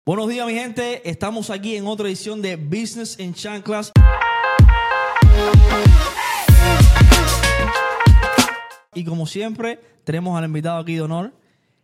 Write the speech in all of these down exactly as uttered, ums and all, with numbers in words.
Buenos días, mi gente. Estamos aquí en otra edición de Business en Chanclas. Y como siempre, tenemos al invitado aquí de honor,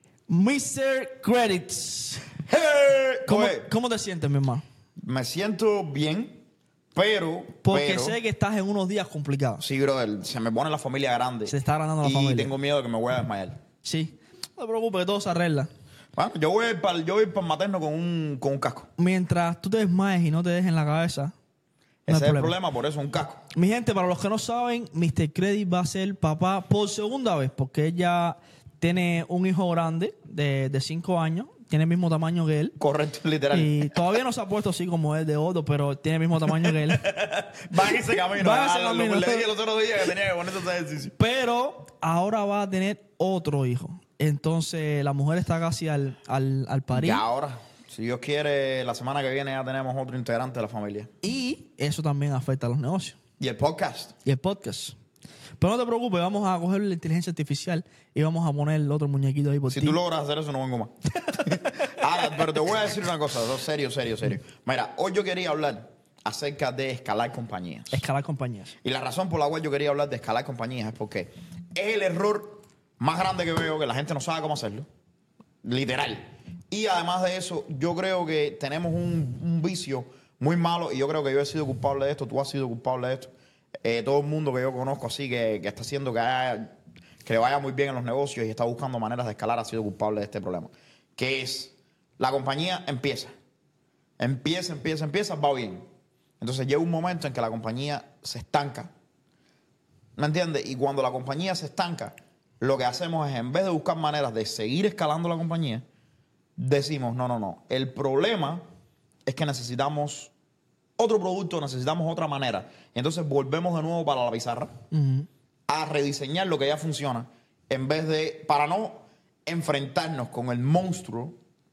mister Credits. Hey, ¿Cómo, oye, ¿Cómo te sientes, mi hermano? me siento bien, pero... Porque pero, sé que estás en unos días complicados. Sí, brother, se me pone la familia grande. Se está agrandando la y familia. Y tengo miedo de que me voy a desmayar. Sí. No te preocupes, que todo se arregla. Bueno, yo voy para yo voy para el materno con un, con un casco. Mientras tú te desmayes y no te dejes en la cabeza, no Ese hay es el problema. problema, por eso un casco. Mi gente, para los que no saben, mister Credit va a ser papá por segunda vez, porque ella tiene un hijo grande de, de cinco años, tiene el mismo tamaño que él. Correcto, literal. Y todavía no se ha puesto así como es de Odo, pero tiene el mismo tamaño que él. Va en ese camino. Va en ese Ah, lo- camino. Le dije los otros días que tenía que ponerse ese ejercicio. Pero ahora va a tener otro hijo. Entonces la mujer está casi al, al, al parir. Y ahora, si Dios quiere, la semana que viene ya tenemos otro integrante de la familia. Y eso también afecta a los negocios. Y el podcast. Y el podcast. Pero no te preocupes, vamos a coger la inteligencia artificial y vamos a poner el otro muñequito ahí por Si ti. tú logras hacer eso, no vengo más. Ahora, pero te voy a decir una cosa, no, serio, serio, serio. Mira, hoy yo quería hablar acerca de escalar compañías. Escalar compañías. Y la razón por la cual yo quería hablar de escalar compañías es porque es el error más grande que veo, que la gente no sabe cómo hacerlo. Literal. Y además de eso, yo creo que tenemos un, un vicio muy malo, y yo creo que yo he sido culpable de esto, tú has sido culpable de esto. Eh, todo el mundo que yo conozco así, que, que está haciendo que, haya, que le vaya muy bien en los negocios y está buscando maneras de escalar, ha sido culpable de este problema. Que es, la compañía empieza. Empieza, empieza, empieza, va bien. Entonces llega un momento en que la compañía se estanca. ¿Me entiendes? Y cuando la compañía se estanca, lo que hacemos es, en vez de buscar maneras de seguir escalando la compañía, decimos, no, no, no. El problema es que necesitamos otro producto, necesitamos otra manera. Entonces volvemos de nuevo para la pizarra Uh-huh. a rediseñar lo que ya funciona, en vez de, para no enfrentarnos con el monstruo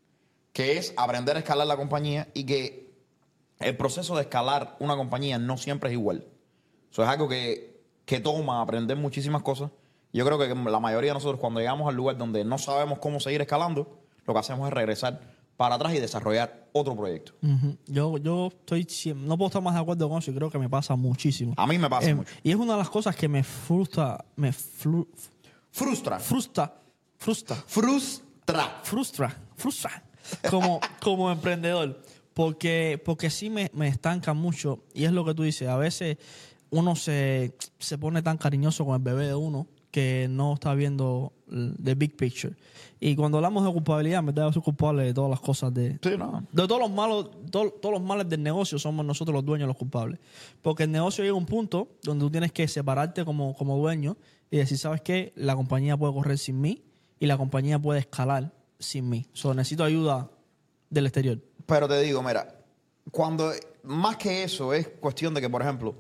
que es aprender a escalar la compañía, y que el proceso de escalar una compañía no siempre es igual. Eso es algo que, que toma aprender muchísimas cosas. Yo creo que la mayoría de nosotros, cuando llegamos al lugar donde no sabemos cómo seguir escalando, lo que hacemos es regresar para atrás y desarrollar otro proyecto. Uh-huh. Yo, yo estoy siem- no puedo estar más de acuerdo con eso, y creo que me pasa muchísimo. A mí me pasa Eh, mucho. Y es una de las cosas que me frustra, me flu- Frustra. frustra, frustra, Frustra. frustra, frustra como, como emprendedor. Porque, porque sí me, me estanca mucho. Y es lo que tú dices. A veces uno se, se pone tan cariñoso con el bebé de uno que no está viendo the big picture. Y cuando hablamos de culpabilidad, me da soy culpable de todas las cosas de, Sí, no. de todos los malos, todo- todos los males del negocio. Somos nosotros los dueños los culpables. Porque el negocio llega a un punto donde tú tienes que separarte como, como dueño y decir, ¿sabes qué? La compañía puede correr sin mí y la compañía puede escalar sin mí. So, necesito ayuda del exterior. Pero te digo, mira, cuando más que eso es cuestión de que, por ejemplo,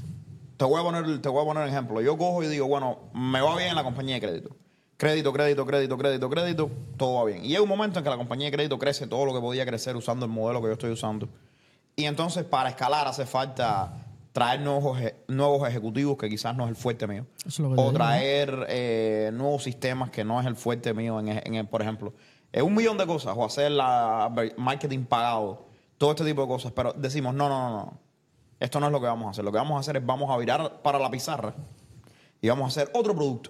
te voy a poner, te voy a poner un ejemplo. Yo cojo y digo, bueno, me va bien en la compañía de crédito. Crédito, crédito, crédito, crédito, crédito, todo va bien. Y llega un momento en que la compañía de crédito crece todo lo que podía crecer usando el modelo que yo estoy usando. Y entonces, para escalar hace falta traer nuevos, eje- nuevos ejecutivos, que quizás no es el fuerte mío. Eso es lo que te O digo, traer eh, nuevos sistemas, que no es el fuerte mío, en, en el- por ejemplo. Es un millón de cosas, o hacer la marketing pagado, todo este tipo de cosas. Pero decimos, no, no, no, no. Esto no es lo que vamos a hacer. Lo que vamos a hacer es, vamos a virar para la pizarra y vamos a hacer otro producto.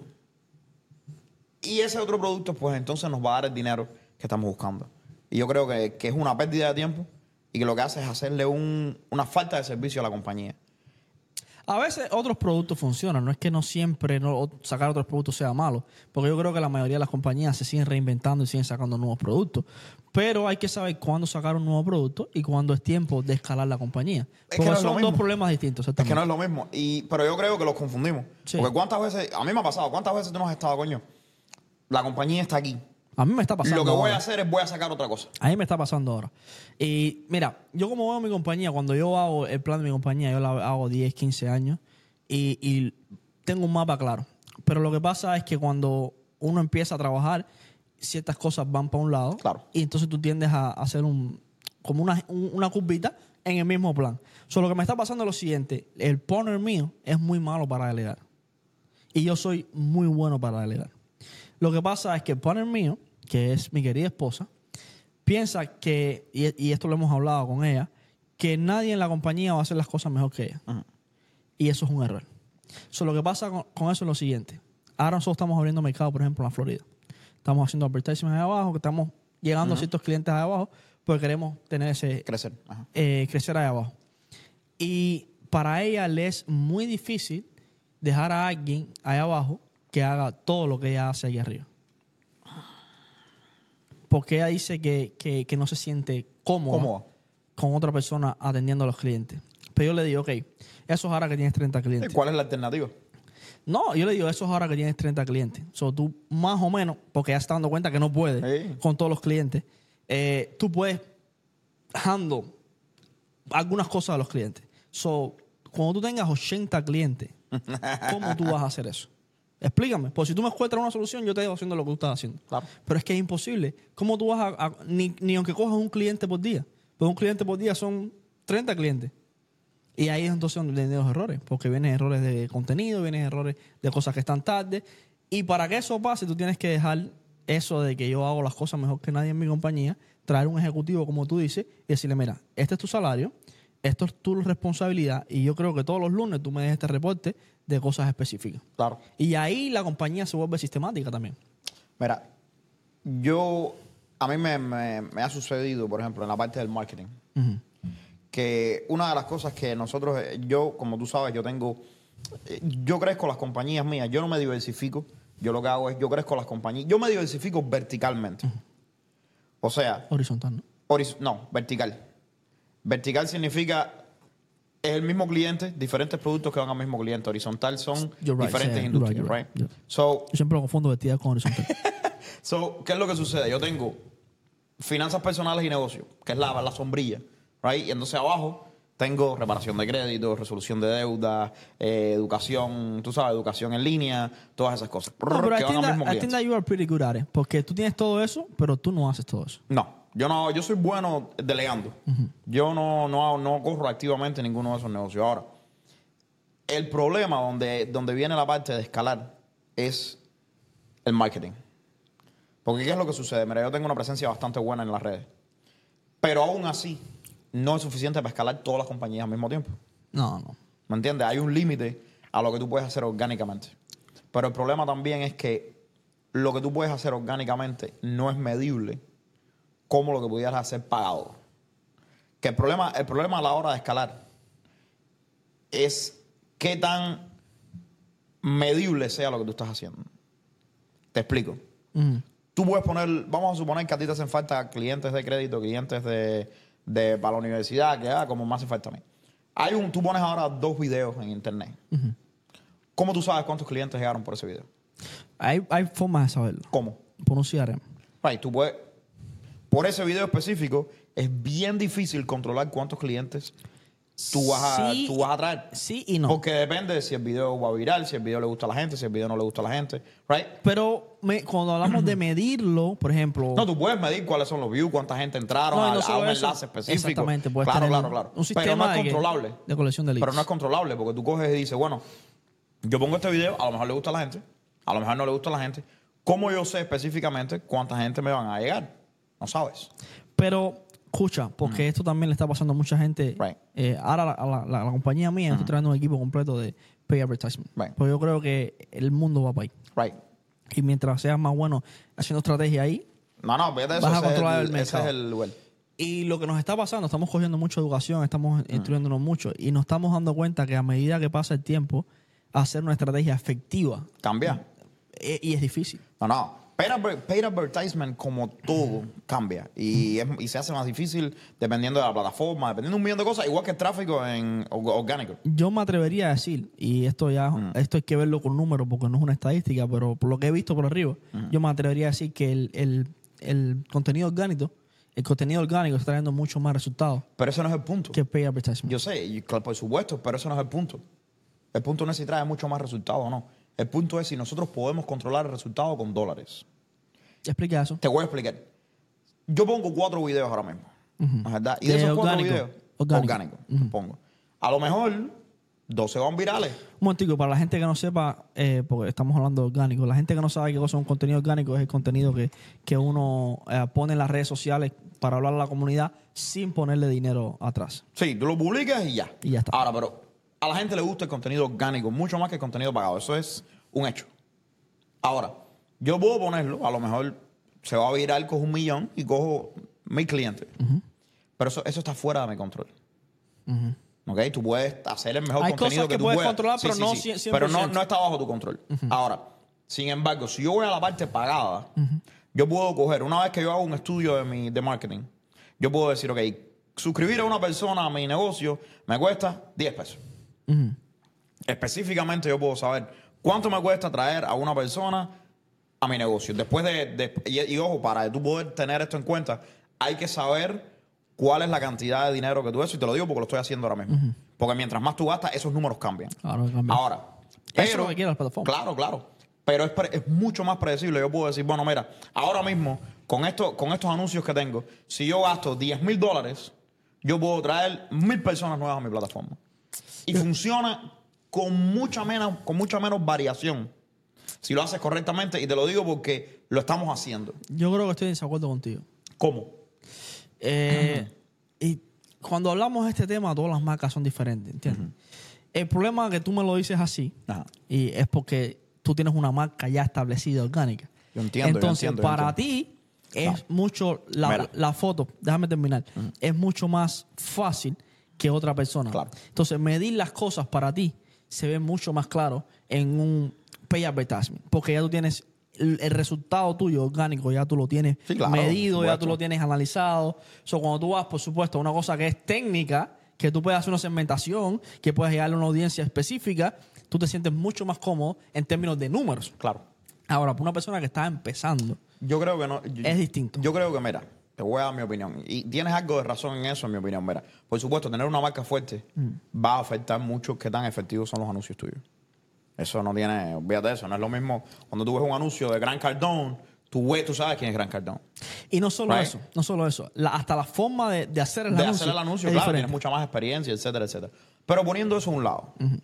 Y ese otro producto, pues entonces nos va a dar el dinero que estamos buscando. Y yo creo que, que es una pérdida de tiempo, y que lo que hace es hacerle un, una falta de servicio a la compañía. A veces otros productos funcionan. No es que no siempre no, sacar otros productos sea malo. Porque yo creo que la mayoría de las compañías se siguen reinventando y siguen sacando nuevos productos. Pero hay que saber cuándo sacar un nuevo producto y cuándo es tiempo de escalar la compañía. Es que Porque no es lo son mismo. dos problemas distintos. Es que no es lo mismo. Y, pero yo creo que los confundimos. Sí. Porque cuántas veces, a mí me ha pasado, cuántas veces tú no has estado, coño, la compañía está aquí. A mí me está pasando Lo que voy ahora. a hacer es voy a sacar otra cosa. A mí me está pasando ahora. Y mira, yo como veo mi compañía, cuando yo hago el plan de mi compañía, yo la hago diez, quince años y, y tengo un mapa claro. Pero lo que pasa es que cuando uno empieza a trabajar, ciertas cosas van para un lado. Claro. Y entonces tú tiendes a hacer un, como una, un- una curvita en el mismo plan. So, lo que me está pasando es lo siguiente. El partner mío es muy malo para delegar. Y yo soy muy bueno para delegar. Lo que pasa es que el partner mío, que es mi querida esposa, piensa que, y, y esto lo hemos hablado con ella, que nadie en la compañía va a hacer las cosas mejor que ella. Ujú. Y eso es un error. So, lo que pasa con, con eso es lo siguiente. Ahora nosotros estamos abriendo mercado, por ejemplo, en la Florida. Estamos haciendo advertisement ahí abajo, que estamos llegando uh-huh. a ciertos clientes ahí abajo, porque queremos tener ese... Crecer. Ajá. Eh, crecer ahí abajo. Y para ella le es muy difícil dejar a alguien ahí abajo que haga todo lo que ella hace ahí arriba. Porque ella dice que, que, que no se siente cómoda ¿Cómo? con otra persona atendiendo a los clientes. Pero yo le digo, ok, eso es ahora que tienes treinta clientes. ¿Cuál es la alternativa? No, yo le digo, eso es ahora que tienes treinta clientes. So, tú más o menos, porque ya se está dando cuenta que no puede sí. con todos los clientes, eh, tú puedes handle algunas cosas de los clientes. So, cuando tú tengas ochenta clientes, ¿cómo tú vas a hacer eso? Explícame. Pues si tú me encuentras una solución, yo te digo haciendo lo que tú estás haciendo. Claro. Pero es que es imposible. ¿Cómo tú vas a...? a ni, ni aunque cojas un cliente por día. Pues un cliente por día son treinta clientes. Y ahí es entonces donde vienen los errores. Porque vienen errores de contenido, vienen errores de cosas que están tarde. Y para que eso pase, tú tienes que dejar eso de que yo hago las cosas mejor que nadie en mi compañía, traer un ejecutivo, como tú dices, y decirle, mira, este es tu salario, esto es tu responsabilidad, y yo creo que todos los lunes tú me des este reporte de cosas específicas. Claro. Y ahí la compañía se vuelve sistemática también. Mira, yo, a mí me, me, me ha sucedido, por ejemplo, en la parte del marketing, uh-huh. que una de las cosas que nosotros, yo, como tú sabes, yo tengo, yo crezco las compañías mías, yo no me diversifico, yo lo que hago es, yo crezco las compañías, yo me diversifico verticalmente. Uh-huh. O sea... Horizontal, ¿no? Horiz- no, vertical. Vertical significa... Es el mismo cliente, diferentes productos que van al mismo cliente. Horizontal son right, diferentes yeah, industrias, right? right. Yeah. So, yo siempre lo confundo vertical con horizontal. so, ¿qué es lo que sucede? Yo tengo finanzas personales y negocios, que es la, la sombrilla, right? Y entonces abajo tengo reparación de crédito, resolución de deuda, eh, educación, tú sabes, educación en línea, todas esas cosas. No, pero que I, think van al that, mismo I think that you are pretty good at it. Porque tú tienes todo eso, pero tú no haces todo eso. No. Yo no, yo soy bueno delegando. Uh-huh. Yo no, no, no corro activamente ninguno de esos negocios. Ahora, el problema donde, donde viene la parte de escalar es el marketing. Porque ¿qué es lo que sucede? Mira, yo tengo una presencia bastante buena en las redes. Pero aún así, no es suficiente para escalar todas las compañías al mismo tiempo. No, no. ¿Me entiendes? Hay un límite a lo que tú puedes hacer orgánicamente. Pero el problema también es que lo que tú puedes hacer orgánicamente no es medible como lo que pudieras hacer pagado. Que el problema, el problema a la hora de escalar es qué tan medible sea lo que tú estás haciendo. Te explico. Uh-huh. Tú puedes poner, vamos a suponer que a ti te hacen falta clientes de crédito, clientes de, de para la universidad, que ah, como me hace falta a mí. Hay un, tú pones ahora dos videos en internet. Uh-huh. ¿Cómo tú sabes cuántos clientes llegaron por ese video? Hay, hay formas de saberlo. ¿Cómo? Por un C R M. Right, tú puedes... Por ese video específico, es bien difícil controlar cuántos clientes tú vas a, sí, tú vas a traer. Sí y no. Porque depende de si el video va viral, si el video le gusta a la gente, si el video no le gusta a la gente. Right? Pero me, cuando hablamos de medirlo, por ejemplo... No, tú puedes medir cuáles son los views, cuánta gente entraron no, no a, a un eso, enlace específico. Exactamente. Puedes claro, tener claro, claro. Un sistema Pero no es de controlable. Que, de colección de leads. Pero no es controlable porque tú coges y dices, bueno, yo pongo este video, a lo mejor le gusta a la gente, a lo mejor no le gusta a la gente. ¿Cómo yo sé específicamente cuánta gente me van a llegar? No sabes. Pero, escucha, porque uh-huh. esto también le está pasando a mucha gente. Right. Eh, ahora la, la, la, la compañía mía uh-huh. está trayendo un equipo completo de pay advertisement. Right. Porque yo creo que el mundo va para ahí. Right. Y mientras seas más bueno haciendo estrategia ahí, no, no, fíjate eso, vas a controlar el, el mercado. Ese es el lugar. Y lo que nos está pasando, estamos cogiendo mucha educación, estamos uh-huh. instruyéndonos mucho y nos estamos dando cuenta que a medida que pasa el tiempo, hacer una estrategia efectiva cambia. Y, y es difícil. No, no. Paid advertisement, como todo, cambia. Y, es, y se hace más difícil dependiendo de la plataforma, dependiendo de un millón de cosas, igual que el tráfico en orgánico. Yo me atrevería a decir, y esto ya mm. esto hay que verlo con números porque no es una estadística, pero por lo que he visto por arriba, mm. yo me atrevería a decir que el, el, el contenido orgánico, el contenido orgánico está trayendo mucho más resultados. Pero ese no es el punto. Que paid advertisement. Yo sé, y, por supuesto, pero ese no es el punto. El punto no es si trae mucho más resultados o no. El punto es si nosotros podemos controlar el resultado con dólares. Explica eso. Te voy a explicar. Yo pongo cuatro videos ahora mismo. Uh-huh. ¿Verdad? Y de, de esos cuatro orgánico. videos, orgánico, orgánico uh-huh. pongo. A lo mejor doce van virales. Un momentico, para la gente que no sepa, eh, porque estamos hablando de orgánico, la gente que no sabe qué cosa es un contenido orgánico es el contenido que, que uno eh, pone en las redes sociales para hablar a la comunidad sin ponerle dinero atrás. Sí, tú lo publicas y ya. Y ya está. Ahora, pero a la gente le gusta el contenido orgánico mucho más que el contenido pagado. Eso es un hecho. Ahora, yo puedo ponerlo, a lo mejor se va a viral, cojo un millón y cojo mil clientes. Uh-huh. Pero eso, eso está fuera de mi control. Uh-huh. ¿Ok? Tú puedes hacer el mejor Hay contenido cosas que, que tú puedes puedas. controlar, Sí, pero sí, no sí. cien por ciento. Pero no, no está bajo tu control. Uh-huh. Ahora, sin embargo, si yo voy a la parte pagada, uh-huh. yo puedo coger, una vez que yo hago un estudio de, mi, de marketing, yo puedo decir, ok, suscribir a una persona a mi negocio me cuesta diez pesos. Uh-huh. Específicamente yo puedo saber cuánto me cuesta traer a una persona a mi negocio. Después de, de y, y ojo, para tú poder tener esto en cuenta, hay que saber cuál es la cantidad de dinero que tú haces. Y te lo digo porque lo estoy haciendo ahora mismo. Uh-huh. Porque mientras más tú gastas, esos números cambian. Claro, cambia. Ahora, pero, eso es lo que quiere la plataforma. Claro, claro. Pero es, es mucho más predecible. Yo puedo decir, bueno, mira, ahora mismo, con, esto, con estos anuncios que tengo, si yo gasto diez mil dólares, yo puedo traer mil personas nuevas a mi plataforma. Y funciona con mucha menos, con mucha menos variación. Si lo haces correctamente, y te lo digo porque lo estamos haciendo. Yo creo que estoy en desacuerdo contigo. ¿Cómo? Eh, uh-huh. Y cuando hablamos de este tema, todas las marcas son diferentes, ¿entiendes? Uh-huh. El problema es que tú me lo dices así, uh-huh. y es porque tú tienes una marca ya establecida, orgánica. Yo entiendo, Entonces, yo entiendo, para yo entiendo. ti es no. mucho, la, la foto, déjame terminar, uh-huh. es mucho más fácil que otra persona. Claro. Entonces, medir las cosas para ti se ve mucho más claro en un pay advertisement, porque ya tú tienes el, el resultado tuyo orgánico, ya tú lo tienes sí, claro, medido, ya tú lo tienes analizado. So, cuando tú vas, por supuesto, a una cosa que es técnica, que tú puedes hacer una segmentación, que puedes llegarle a una audiencia específica, tú te sientes mucho más cómodo en términos de números. Claro. Ahora, para una persona que está empezando, yo creo que no. Yo, es distinto. Yo creo que, mira, te voy a dar mi opinión. Y tienes algo de razón en eso, en mi opinión. Mira, por supuesto, tener una marca fuerte mm. va a afectar mucho qué tan efectivos son los anuncios tuyos. Eso no tiene, olvídate de eso. No es lo mismo cuando tú ves un anuncio de Grant Cardone, tú, ves, tú sabes quién es Grant Cardone. Y no solo right? eso, no solo eso. La, hasta la forma de, de hacer el de anuncio. De hacer el anuncio, es claro, diferente. tienes mucha más experiencia, etcétera, etcétera. Pero poniendo eso a un lado, uh-huh.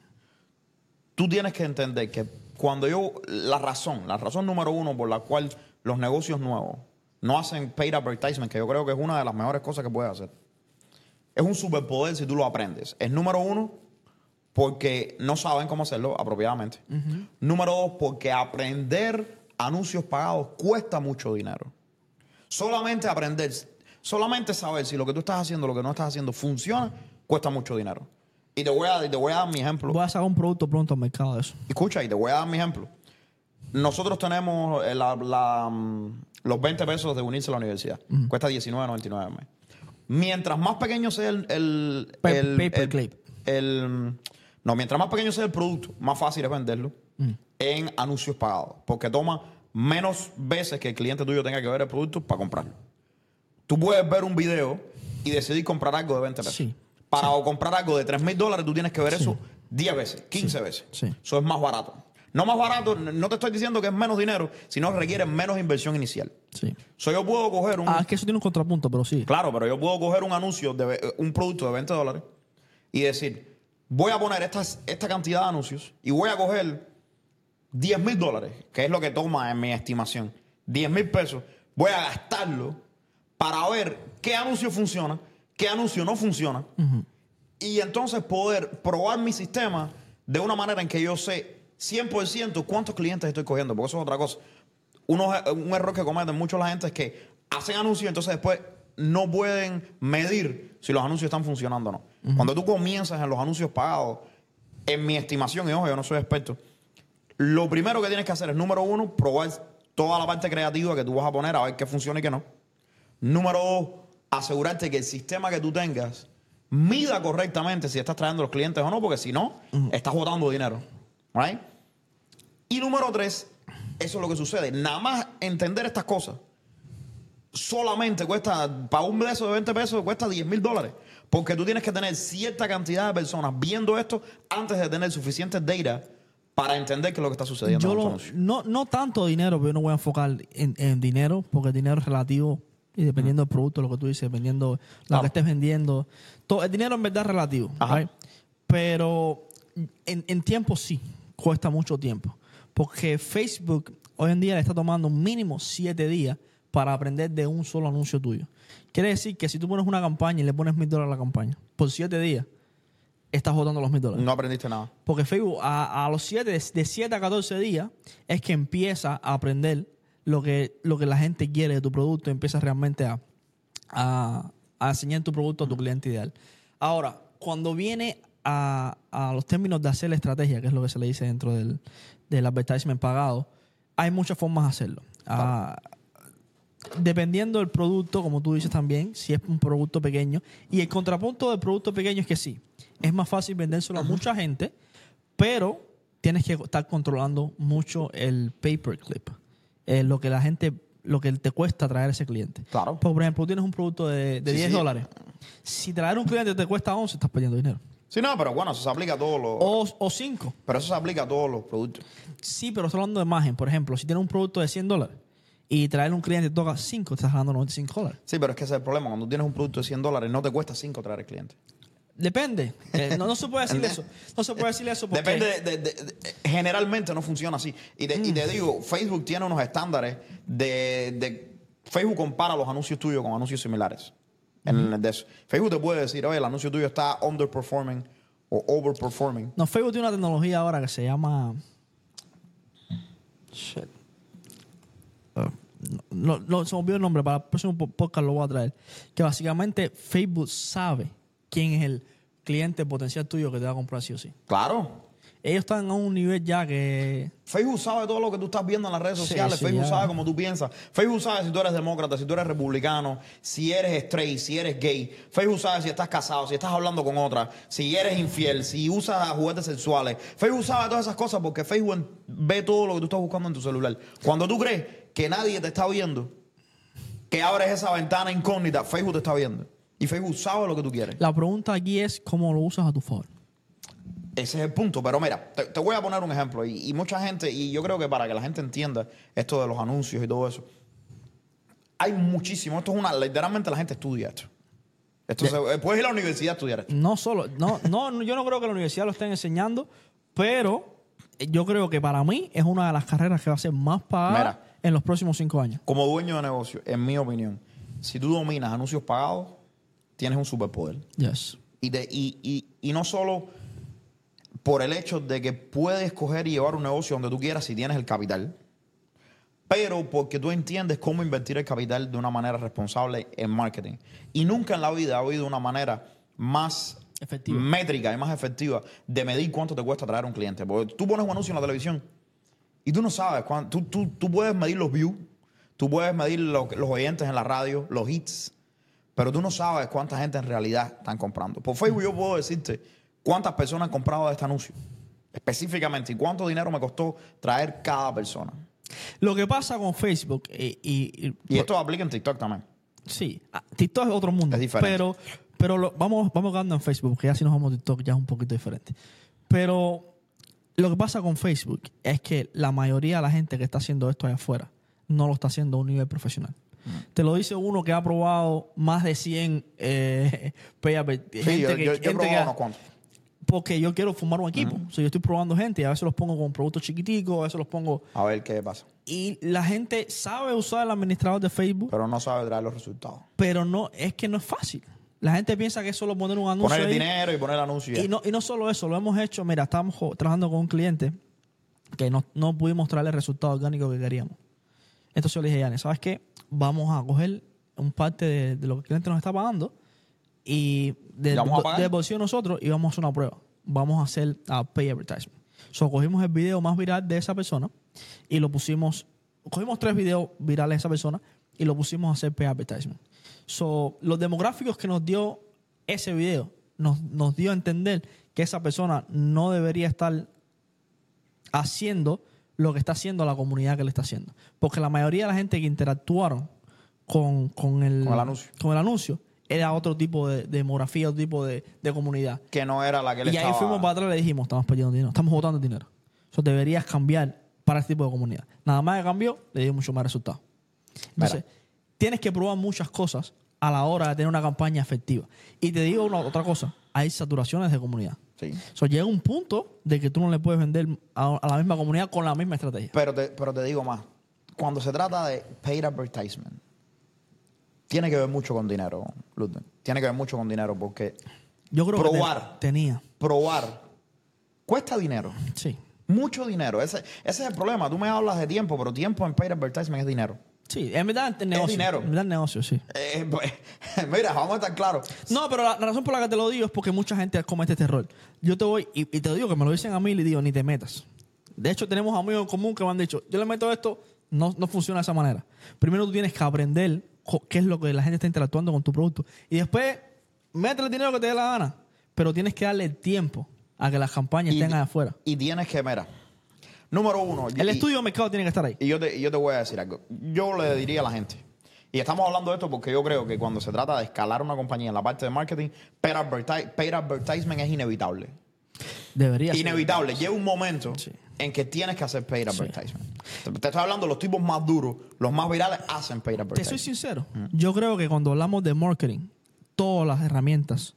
tú tienes que entender que cuando yo, la razón, la razón número uno por la cual los negocios nuevos no hacen paid advertisement, que yo creo que es una de las mejores cosas que puedes hacer, es un superpoder si tú lo aprendes. Es número uno, porque no saben cómo hacerlo apropiadamente. Uh-huh. Número dos, porque aprender anuncios pagados cuesta mucho dinero. Solamente aprender, solamente saber si lo que tú estás haciendo, lo que no estás haciendo funciona, cuesta mucho dinero. Y te voy a, te voy a dar mi ejemplo. Voy a sacar un producto pronto al mercado de eso. Escucha, y te voy a dar mi ejemplo. Nosotros tenemos la, la, los veinte pesos de unirse a la universidad. Uh-huh. Cuesta diecinueve noventa y nueve al mes. Mientras más pequeño sea el... el, pa- el paper clip. El, el, no, mientras más pequeño sea el producto, más fácil es venderlo uh-huh. en anuncios pagados. Porque toma menos veces que el cliente tuyo tenga que ver el producto para comprarlo. Tú puedes ver un video y decidir comprar algo de veinte pesos. Sí. Para sí. comprar algo de tres mil dólares, tú tienes que ver sí. eso diez veces, quince sí. veces. Sí. Eso es más barato. No más barato, no te estoy diciendo que es menos dinero, sino que requiere menos inversión inicial. Sí. So, yo puedo coger un... Ah, es que eso tiene un contrapunto, pero sí. Claro, pero yo puedo coger un anuncio, de un producto de veinte dólares y decir, voy a poner estas, esta cantidad de anuncios y voy a coger diez mil dólares, que es lo que toma en mi estimación, diez mil pesos, voy a gastarlo para ver qué anuncio funciona, qué anuncio no funciona, uh-huh. y entonces poder probar mi sistema de una manera en que yo sé cien por ciento cuántos clientes estoy cogiendo, porque eso es otra cosa. Uno, un error que cometen mucho la gente es que hacen anuncios y entonces después no pueden medir si los anuncios están funcionando o no. Uh-huh. Cuando tú comienzas en los anuncios pagados, en mi estimación, y ojo, yo no soy experto, lo primero que tienes que hacer es, número uno, probar toda la parte creativa que tú vas a poner a ver qué funciona y qué no. Número dos, asegurarte que el sistema que tú tengas mida correctamente si estás trayendo los clientes o no, porque si no, uh-huh. estás botando dinero. Right? Y número tres, eso es lo que sucede. Nada más entender estas cosas solamente cuesta, para un beso de veinte pesos, cuesta diez mil dólares. Porque tú tienes que tener cierta cantidad de personas viendo esto antes de tener suficientes data para entender qué es lo que está sucediendo. Yo lo, no, no tanto dinero, pero yo no voy a enfocar en, en dinero, porque el dinero es relativo y dependiendo uh-huh. del producto, lo que tú dices, dependiendo de lo ah. que estés vendiendo. Todo, el dinero en verdad es relativo. Right? Pero en, en tiempo sí, cuesta mucho tiempo. Porque Facebook hoy en día le está tomando mínimo siete días para aprender de un solo anuncio tuyo. Quiere decir que si tú pones una campaña y le pones mil dólares a la campaña, por siete días, estás botando los mil dólares. No aprendiste nada. Porque Facebook a, a los siete, de siete a catorce días, es que empieza a aprender lo que, lo que la gente quiere de tu producto, empieza realmente a, a, a enseñar tu producto a tu cliente ideal. Ahora, cuando viene a, a los términos de hacer la estrategia, que es lo que se le dice dentro del, del advertisement pagado, hay muchas formas de hacerlo. Claro. Ah, dependiendo del producto, como tú dices también, si es un producto pequeño. Y el contrapunto del producto pequeño es que sí, es más fácil vendérselo a mucha gente, pero tienes que estar controlando mucho el pay-per-clip. Eh, lo que la gente, lo que te cuesta traer a ese cliente. Claro. Porque, por ejemplo, tú tienes un producto de, de Sí, diez sí. dólares. Si traer un cliente te cuesta once, estás perdiendo dinero. Sí, no, pero bueno, eso se aplica a todos los... O, o cinco. Pero eso se aplica a todos los productos. Sí, pero estoy hablando de margen. Por ejemplo, si tienes un producto de cien dólares y traer un cliente te toca cinco, te estás ganando noventa y cinco dólares. Sí, pero es que ese es el problema. Cuando tienes un producto de cien dólares, no te cuesta cinco traer al cliente. Depende. Eh, no, no se puede decir eso. No se puede decir eso porque... Depende, de, de- de- generalmente no funciona así. Y, te- y te digo, Facebook tiene unos estándares de, de- Facebook compara los anuncios tuyos con anuncios similares. En el de eso. Facebook te puede decir, oye, el anuncio tuyo está underperforming o overperforming. No, Facebook tiene una tecnología ahora que se llama... Shit. Uh, no, no, se me olvidó el nombre. Para el próximo po- podcast lo voy a traer. Que básicamente Facebook sabe quién es el cliente potencial tuyo que te va a comprar sí o sí. Claro. Ellos están a un nivel ya que... Facebook sabe todo lo que tú estás viendo en las redes Sí, sociales. sí, Facebook ya. sabe cómo tú piensas. Facebook sabe si tú eres demócrata, si tú eres republicano, si eres straight, si eres gay. Facebook sabe si estás casado, si estás hablando con otra, si eres infiel, si usas juguetes sexuales. Facebook sabe todas esas cosas porque Facebook en- ve todo lo que tú estás buscando en tu celular. Cuando tú crees que nadie te está viendo, que abres esa ventana incógnita, Facebook te está viendo. Y Facebook sabe lo que tú quieres. La pregunta aquí es cómo lo usas a tu favor. Ese es el punto. Pero mira, te, te voy a poner un ejemplo. Y, y mucha gente, y yo creo que para que la gente entienda esto de los anuncios y todo eso, hay muchísimo. Esto es una. Literalmente la gente estudia esto. Esto se- puedes ir a la universidad a estudiar esto. No solo, no, no, yo no creo que la universidad lo estén enseñando, pero yo creo que para mí es una de las carreras que va a ser más pagada Mira. en los próximos cinco años. Como dueño de negocio, en mi opinión, si tú dominas anuncios pagados, tienes un superpoder. Yes. Y, de- y, y, y no solo por el hecho de que puedes coger y llevar un negocio donde tú quieras si tienes el capital, pero porque tú entiendes cómo invertir el capital de una manera responsable en marketing. Y nunca en la vida ha habido una manera más Efectiva. métrica y más efectiva de medir cuánto te cuesta traer un cliente. Porque tú pones un anuncio en la televisión y tú no sabes cuánto. Tú, tú, tú puedes medir los views, tú puedes medir lo- los oyentes en la radio, los hits, pero tú no sabes cuánta gente en realidad están comprando. Por Facebook yo puedo decirte cuántas personas han comprado de este anuncio específicamente y cuánto dinero me costó traer cada persona. Lo que pasa con Facebook eh, y, y- Y esto aplica en TikTok también. sí, ah, TikTok es otro mundo. Es diferente. Pero, pero lo- vamos, vamos quedando en Facebook, porque ya si nos vamos a TikTok ya es un poquito diferente. Pero lo que pasa con Facebook es que la mayoría de la gente que está haciendo esto allá afuera no lo está haciendo a un nivel profesional. Te lo dice uno que ha probado más de cien eh, pay adver- Sí, gente yo, que- yo, yo he gente probado que- unos cuantos. porque yo quiero formar un equipo. O sea, yo estoy probando gente y a veces los pongo con productos chiquiticos, a veces los pongo... A ver qué pasa. Y la gente sabe usar el administrador de Facebook, Pero no sabe traer los resultados. pero no es que no es fácil. La gente piensa que es solo poner un anuncio Poner el ahí. dinero y poner el anuncio y ya. Y no, y no solo eso, lo hemos hecho. Mira, estábamos jo- trabajando con un cliente que no, no pudimos traerle el resultado orgánico que queríamos. Entonces yo le dije, Yane, ¿sabes qué? Vamos a coger un parte de, de lo que el cliente nos está pagando y de, ¿Y vamos a pagar? de bolsillo de nosotros y vamos a hacer una prueba. Vamos a hacer a pay advertisement. So, cogimos el video más viral de esa persona y lo pusimos, cogimos tres videos virales de esa persona y lo pusimos a hacer pay advertisement. So, los demográficos que nos dio ese video nos, nos dio a entender que esa persona no debería estar haciendo lo que está haciendo la comunidad que le está haciendo. Porque la mayoría de la gente que interactuaron con, con, el, Con el anuncio. con el anuncio era otro tipo de, de demografía, otro tipo de, de comunidad. Que no era la que él Y ahí estaba... fuimos para atrás y le dijimos, estamos perdiendo dinero, estamos botando dinero. Eso deberías cambiar para este tipo de comunidad. Nada más que cambió, le dio mucho más resultado. Entonces, Mira. tienes que probar muchas cosas a la hora de tener una campaña efectiva. Y te digo una, otra cosa, hay saturaciones de comunidad. Sí. So, llega un punto de que tú no le puedes vender a, a la misma comunidad con la misma estrategia. Pero te, pero te digo más. Cuando se trata de paid advertisement, tiene que ver mucho con dinero, Ludwig. Tiene que ver mucho con dinero porque Yo creo probar, que te- tenía. probar cuesta dinero. Sí. Mucho dinero. Ese, ese es el problema. Tú me hablas de tiempo, pero tiempo en paid advertisement es dinero. Sí, en verdad es negocio. dinero. En verdad es negocio, sí. Eh, pues, mira, vamos a estar claros. No, pero la, la razón por la que te lo digo es porque mucha gente comete este error. Yo te voy, y, y te digo que me lo dicen a mí y le digo, ni te metas. De hecho, tenemos amigos en común que me han dicho, yo le meto esto, no, no funciona de esa manera. Primero tú tienes que aprender co- qué es lo que la gente está interactuando con tu producto. Y después, métele el dinero que te dé la gana. Pero tienes que darle el tiempo a que las campañas Y- estén allá afuera. Y tienes que, mira, número uno. El y- estudio de mercado tiene que estar ahí. Y yo te, y yo te voy a decir algo. Yo le diría a la gente, y estamos hablando de esto porque yo creo que cuando se trata de escalar una compañía en la parte de marketing, paid, adverti- paid advertisement es inevitable. Debería ser. Inevitable. Llega un momento Sí. en que tienes que hacer paid advertisement. Te, te estoy hablando, los tipos más duros, los más virales, hacen paid Te soy advertisement. sincero. Yo creo que cuando hablamos de marketing, todas las herramientas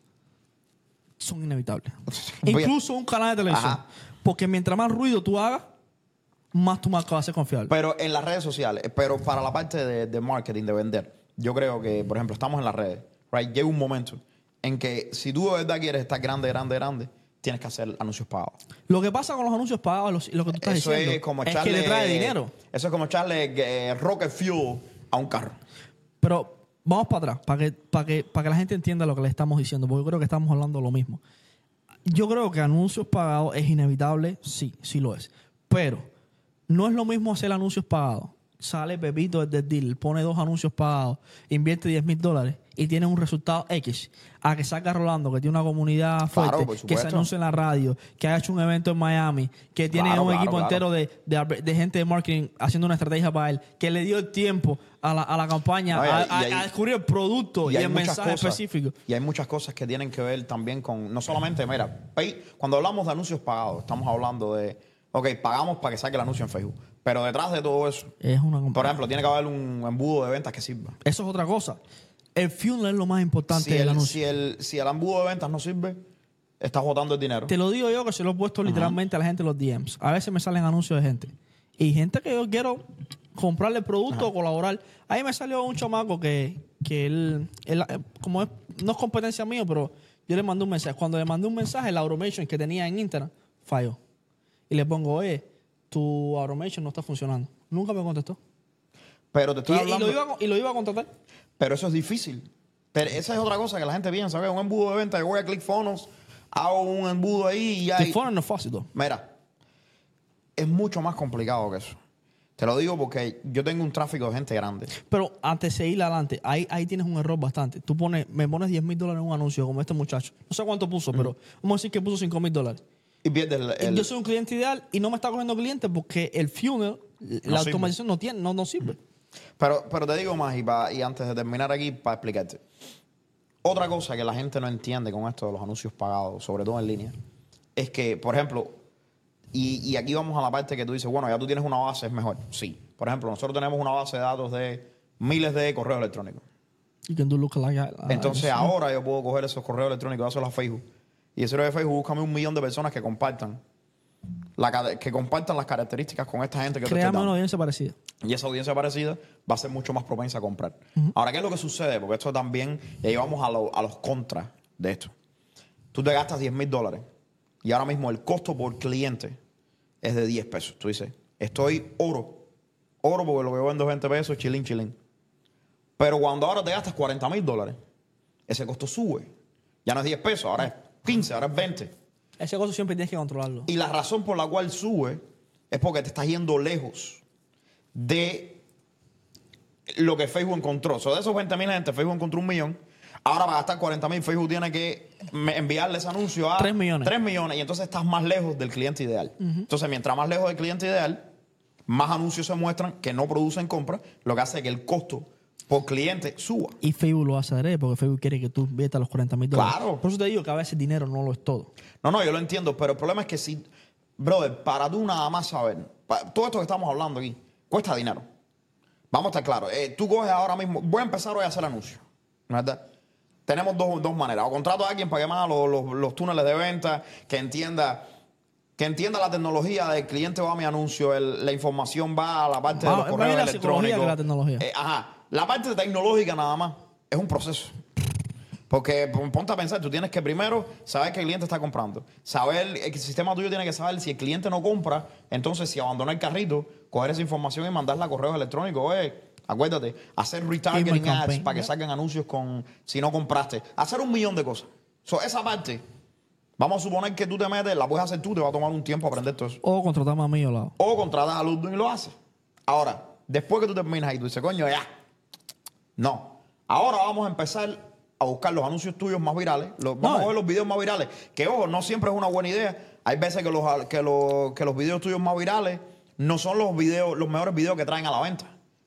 son inevitables. Voy a- Incluso un canal de televisión. Ajá. Porque mientras más ruido tú hagas, más tu marca va a ser confiable. Pero en las redes sociales, pero para la parte de, de marketing, de vender, yo creo que, por ejemplo, estamos en las redes, right? Llega un momento en que si tú de verdad quieres estar grande, grande, grande, tienes que hacer anuncios pagados. Lo que pasa con los anuncios pagados, los- lo que tú estás Eso diciendo, es como es echarle, que le trae dinero. Eso es como echarle eh, rocket fuel a un carro. Pero vamos para atrás, para que, para, que, para que la gente entienda lo que le estamos diciendo, porque yo creo que estamos hablando de lo mismo. Yo creo que anuncios pagados es inevitable, sí, sí lo es. Pero no es lo mismo hacer anuncios pagados. Sale Pepito desde el deal, pone dos anuncios pagados, invierte diez mil dólares y tiene un resultado X. A que salga Rolando, que tiene una comunidad fuerte, Claro, por que se supuesto. anuncia en la radio, que ha hecho un evento en Miami, que tiene Claro, un claro, equipo claro. entero de, de, de gente de marketing haciendo una estrategia para él, que le dio el tiempo a la, a la campaña No, y a, hay- a- y hay- a descubrir el producto y, hay el muchas mensaje cosas- específico. Y hay muchas cosas que tienen que ver también con, no solamente, mira, pay- cuando hablamos de anuncios pagados, estamos hablando de, ok, pagamos para que saque el anuncio en Facebook. Pero detrás de todo eso, Es una por ejemplo, tiene que haber un embudo de ventas que sirva. Eso es otra cosa. El funnel es lo más importante Si del el, anuncio. si, el, si el embudo de ventas no sirve, estás botando el dinero. Te lo digo yo que se lo he puesto literalmente a la gente en los D Ms. A veces me salen anuncios de gente. Y gente que yo quiero comprarle el producto o colaborar. Ahí me salió un chamaco que, que él, él, eh, como es, no es competencia mío, pero yo le mandé un mensaje. Cuando le mandé un mensaje, la automation que tenía en Instagram falló. Y le pongo, oye, tu automation no está funcionando. Nunca me contestó. Pero te Y, estoy y hablando... lo iba, a- y lo iba a contratar. Pero eso es difícil. Pero esa es otra cosa que la gente piensa. ¿Ves? Un embudo de venta, yo voy a ClickFunnels, hago un embudo ahí y ya. El funnel no es fácil, though. Mira, es mucho más complicado que eso. Te lo digo porque yo tengo un tráfico de gente grande. Pero antes de seguir adelante, ahí, ahí tienes un error bastante. Tú pones, me pones diez mil dólares en un anuncio como este muchacho. No sé cuánto puso, pero vamos a decir que puso cinco mil dólares. Y pierdes el... Y el- Yo soy un cliente ideal y no me está cogiendo clientes porque el funnel, la sirve. automatización no, tiene, no, no sirve. pero, pero te digo más, y, pa- y antes de terminar aquí, para explicarte. Otra cosa que la gente no entiende con esto de los anuncios pagados, sobre todo en línea, es que, por ejemplo, y, y aquí vamos a la parte que tú dices, bueno, ya tú tienes una base, es mejor. Sí. Por ejemplo, nosotros tenemos una base de datos de miles de correos electrónicos. You can do lookalike a- a- Entonces a- ahora yo puedo coger esos correos electrónicos, hacerlos a Facebook. Y decirle de Facebook, búscame un millón de personas que compartan, la, ca- que compartan las características con esta gente que yo te estoy Créame dando. una audiencia parecida. Y esa audiencia parecida va a ser mucho más propensa a comprar. Ahora, ¿qué es lo que sucede? Porque esto también, y ahí vamos a, lo- a los contras de esto. Tú te gastas diez mil dólares y ahora mismo el costo por cliente es de diez pesos. Tú dices, estoy oro. Oro porque lo que yo vendo es veinte pesos, chilín, chilín. Pero cuando ahora te gastas cuarenta mil dólares, ese costo sube. Ya no es diez pesos, ahora es quince, ahora es veinte. Ese costo siempre tienes que controlarlo. Y la razón por la cual sube es porque te estás yendo lejos de lo que Facebook encontró. O sea, de esos veinte mil gente, Facebook encontró un millón. Ahora para gastar cuarenta mil, Facebook tiene que me- enviarle ese anuncio a Tres millones. tres millones. Y entonces estás más lejos del cliente ideal. Entonces, mientras más lejos del cliente ideal, más anuncios se muestran que no producen compras, lo que hace que el costo por cliente suba. Y Facebook lo hace adrede porque Facebook quiere que tú inviertas los cuarenta mil dólares. Claro. Por eso te digo que a veces el dinero no lo es todo. No, no, yo lo entiendo, pero el problema es que si, brother, para tú nada más saber, pa- todo esto que estamos hablando aquí, cuesta dinero. Vamos a estar claros. Eh, tú coges ahora mismo, voy a empezar hoy a hacer anuncios, ¿no es verdad? tenemos dos, dos maneras. O contrato a alguien para que me haga los, los, los túneles de venta, que entienda, que entienda la tecnología del cliente va a mi anuncio, el- la información va a la parte de Ah, los es más correos bien la psicología electrónicos. que la tecnología. Eh, ajá. La parte tecnológica nada más es un proceso. Porque pon- ponte a pensar, tú tienes que primero saber que el cliente está comprando. Saber, el sistema tuyo tiene que saber si el cliente no compra, entonces si abandona el carrito, coger esa información y mandarla a correos electrónicos. Oye, acuérdate, hacer retargeting Email ads campaign, para que ya. salgan anuncios con si no compraste. Hacer un millón de cosas. So, esa parte, vamos a suponer que tú te metes, la puedes hacer tú, te va a tomar un tiempo aprender todo eso. O contratamos a mí al lado. O contratas a Ludwig y lo haces. Ahora, después que tú terminas ahí, tú dices, coño, ya. No. Ahora vamos a empezar a buscar los anuncios tuyos más virales. Los, vamos No, a ver los videos más virales. Que, ojo, no siempre es una buena idea. Hay veces que los, que los, que los videos tuyos más virales no son los videos, los mejores videos que traen a la venta.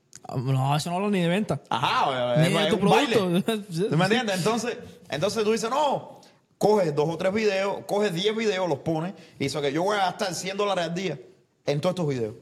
No, eso no hablo ni de venta. Ajá, Ni es, de es tu un baile. producto. ¿Tú me entiendes? Entonces, entonces tú dices, no, coges dos o tres videos, coges diez videos, los pones y dices que yo voy a gastar cien dólares al día en todos estos videos.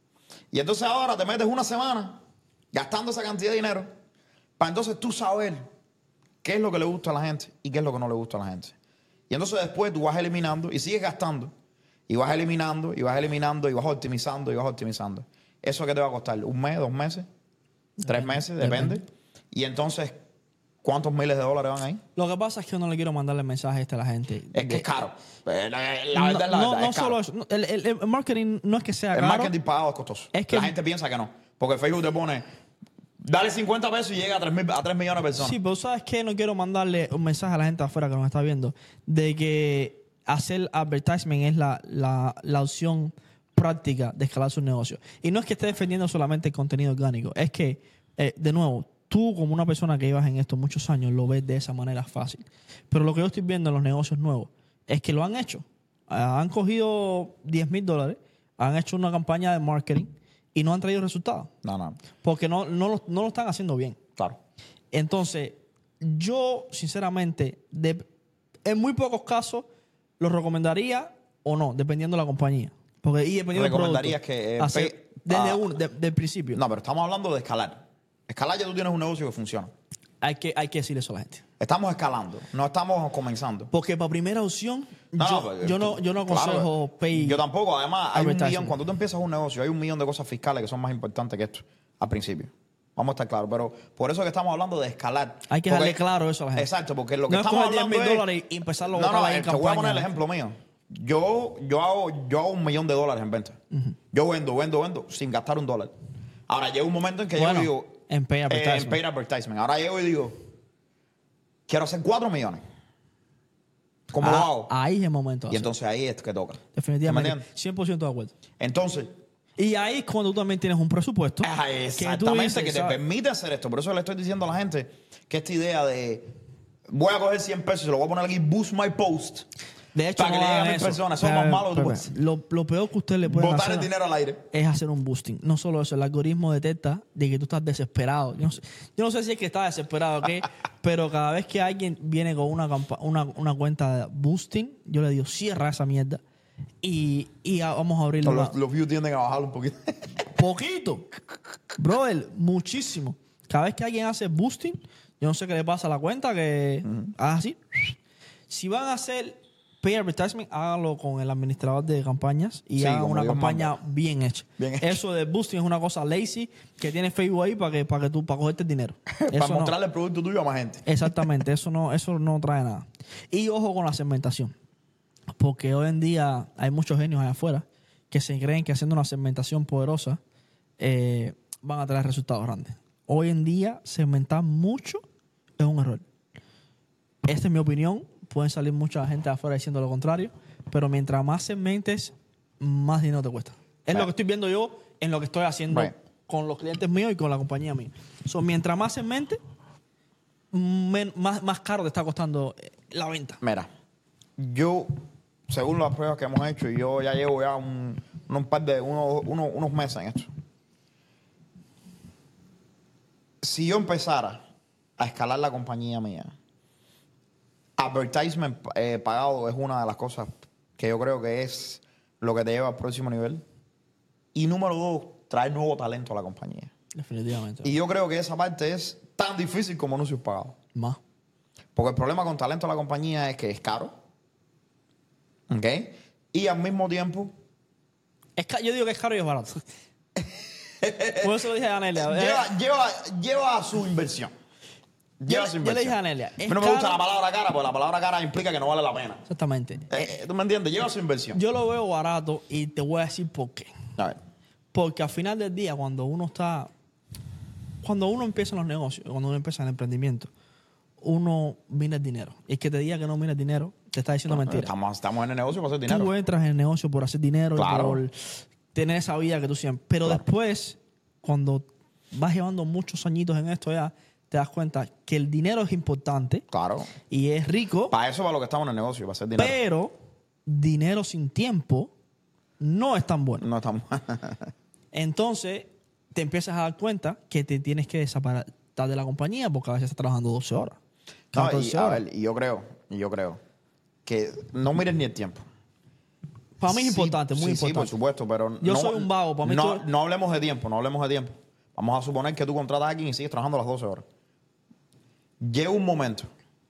Y entonces ahora te metes una semana gastando esa cantidad de dinero para entonces tú saber qué es lo que le gusta a la gente y qué es lo que no le gusta a la gente. Y entonces después tú vas eliminando y sigues gastando y vas eliminando y vas eliminando y vas optimizando y vas optimizando. ¿Eso qué te va a costar? ¿Un mes, dos meses, tres meses? Depende. depende. Y entonces, ¿cuántos miles de dólares van ahí? Lo que pasa es que yo no le quiero mandarle mensaje este a la gente. Es que De- es caro. Eh, La, la no, verdad es la no, verdad, no es caro. solo eso. No, El, el- el marketing no es que sea El caro. marketing pagado es costoso. Es que- la gente piensa que no. Porque Facebook te pone, dale cincuenta pesos y llega a tres, mil, a tres millones de personas. Sí, pero ¿sabes qué? No quiero mandarle un mensaje a la gente afuera que nos está viendo de que hacer advertisement es la, la, la opción práctica de escalar su negocio. Y no es que esté defendiendo solamente el contenido orgánico. Es que, eh, de nuevo, tú como una persona que llevas en esto muchos años lo ves de esa manera fácil. Pero lo que yo estoy viendo en los negocios nuevos es que lo han hecho. Ah, han cogido diez mil dólares, han hecho una campaña de marketing y no han traído resultados. No, no, Porque no, no, lo, no lo están haciendo bien. claro. Entonces, yo, sinceramente, de- en muy pocos casos lo recomendaría o no, dependiendo de la compañía. Porque, y dependiendo del producto. Recomendarías que, eh, Hacer pe- desde ah, un, de- del principio. No, pero estamos hablando de escalar. Escalar ya tú tienes un negocio que funciona. Hay que, hay que decirle eso a la gente. Estamos escalando, no estamos comenzando. Porque para primera opción, No, yo, no, yo no, yo no aconsejo claro, pay. Yo tampoco. Además, hay un advertising. millón. Cuando tú empiezas un negocio, hay un millón de cosas fiscales que son más importantes que esto al principio. Vamos a estar claros. Pero por eso es que estamos hablando de escalar. Hay que Porque- dejarle claro eso a la gente. Exacto, porque lo que No es estamos coger diez hablando mil es... dólares y empezarlo a No, botar no, ahí en te voy a poner campaña. el ejemplo mío. Yo, yo, hago, yo hago un millón de dólares en venta. Yo vendo, vendo, vendo sin gastar un dólar. Ahora llega un momento en que Bueno, yo digo... en pay eh, advertisement. en paid advertisement. Ahora llego y digo... Quiero hacer cuatro millones. ¿Cómo lo Ah, hago? ahí es el momento. de Y hacerlo. entonces ahí es que toca. Definitivamente. ¿Me entiendes? cien por ciento de acuerdo. Entonces... Y ahí es cuando tú también tienes un presupuesto. Ah, que tú exactamente, dices, que te ¿sabes? permite hacer esto. Por eso le estoy diciendo a la gente que esta idea de voy a coger cien pesos y se lo voy a poner aquí, boost my post, De hecho, para que no le lleguen a hagan mil eso. personas. Eso es Espera, más malo que tú espera, puedes Lo, lo peor que usted le puede botar hacer el dinero al aire. es hacer un boosting. No solo eso, el algoritmo detecta de que tú estás desesperado. Yo no sé, yo no sé si es que estás desesperado o qué, pero cada vez que alguien viene con una, campa- una, una cuenta de boosting, yo le digo, cierra esa mierda y, y a- vamos a abrirlo. Los, los views tienden a bajar un poquito. Poquito. Brother, muchísimo. Cada vez que alguien hace boosting, yo no sé qué le pasa a la cuenta, que haga así. Si van a hacer pay advertisement, háganlo con el administrador de campañas y Sí, hagan como una Dios campaña manda. bien hecha. Bien hecha. Eso de boosting es una cosa lazy que tiene Facebook ahí para que, para que tú, para cogerte el dinero. para Eso no- mostrarle el producto tuyo a más gente. Exactamente, eso no, eso no trae nada. Y ojo con la segmentación. Porque hoy en día hay muchos genios allá afuera que se creen que haciendo una segmentación poderosa eh, van a traer resultados grandes. Hoy en día, segmentar mucho es un error. Esta es mi opinión. Pueden salir mucha gente de afuera diciendo lo contrario. Pero mientras más segmentes, más dinero te cuesta. Es Right. lo que estoy viendo yo en lo que estoy haciendo Right. con los clientes míos y con la compañía mía. So, mientras más segmentes, men- más, más caro te está costando eh, la venta. Mira, yo, según las pruebas que hemos hecho, y yo ya llevo ya un, un par de, uno- uno- unos meses en esto. Si yo empezara a escalar la compañía mía, advertisement eh, pagado es una de las cosas que yo creo que es lo que te lleva al próximo nivel. Y número dos, traer nuevo talento a la compañía. Definitivamente. Y yo creo que esa parte es tan difícil como anuncios pagados. Más. Porque el problema con talento de la compañía es que es caro. ¿Ok? Y al mismo tiempo... Es ca- yo digo que es caro y es barato. Por eso lo dije a Anelia. Lleva, lleva, lleva su inversión. Lleva Yo- su yo le inversión. dije a Anelia, A mí es no me gusta caro. la palabra cara, porque la palabra cara implica que no vale la pena. Exactamente. Eh, eh, ¿Tú me entiendes? Lleva su inversión. Yo lo veo barato y te voy a decir por qué. A ver. Porque al final del día, cuando uno está... Cuando uno empieza en los negocios, cuando uno empieza en el emprendimiento, uno mira el dinero. Y el que te diga que no mira el dinero, te está diciendo mentira. Estamos, estamos en el negocio para hacer dinero. Tú entras en el negocio por hacer dinero Claro. y por tener esa vida que tú siempre. Pero Claro. después, cuando vas llevando muchos añitos en esto ya, te das cuenta que el dinero es importante Claro. y es rico, Para eso para lo que estamos en el negocio, para hacer dinero. pero dinero sin tiempo no es tan bueno. No estamos... Entonces, te empiezas a dar cuenta que te tienes que desaparecer de la compañía porque a veces estás trabajando doce horas. No, Cada y, doce a horas. ver, y yo creo, y yo creo que no mires ni el tiempo. Para mí es Sí, importante, muy sí, importante. Sí, por supuesto, pero Yo no, soy un vago, para mí no, tú- no hablemos de tiempo, no hablemos de tiempo. Vamos a suponer que tú contratas a alguien y sigues trabajando las doce horas. Llega un momento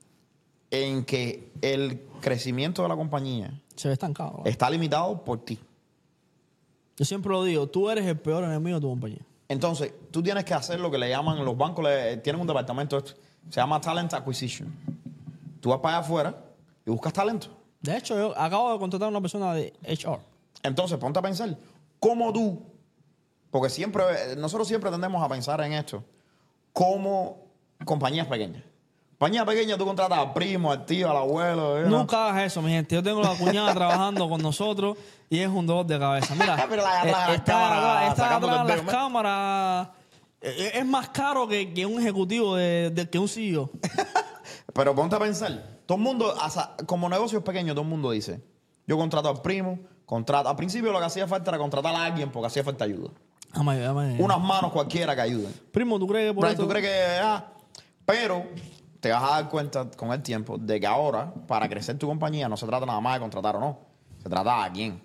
en que el crecimiento de la compañía Se ve estancado. ¿verdad? está limitado por ti. Yo siempre lo digo, tú eres el peor enemigo de tu compañía. Entonces, tú tienes que hacer lo que le llaman, los bancos le- tienen un departamento, esto, se llama Talent Acquisition. Tú vas para allá afuera y buscas talento. De hecho, yo acabo de contratar a una persona de H R. Entonces, ponte a pensar, ¿cómo tú? Porque siempre, nosotros siempre tendemos a pensar en esto como compañías pequeñas. Compañías pequeñas, tú contratas al primo, al tío, al abuelo. ¿eh? Nunca hagas eso, mi gente. Yo tengo la cuñada trabajando con nosotros y es un dolor de cabeza. Mira, Pero la- la- eh, la está cámara atrás- está sacándote atrás el las dedo, ¿me? cámaras. Eh, Es más caro que, que un ejecutivo de, de- que un C E O. Pero ponte a pensar, todo el mundo, hasta- como negocios pequeños, todo el mundo dice, yo contrato al primo, contrato. Al principio lo que hacía falta era contratar a alguien porque hacía falta ayuda. Dame- dame- Unas manos cualquiera que ayuden. Primo, ¿tú crees que por Right, eso? ¿Tú crees que.? Ah, pero te vas a dar cuenta con el tiempo de que ahora, para crecer tu compañía, no se trata nada más de contratar o no. Se trata de quién.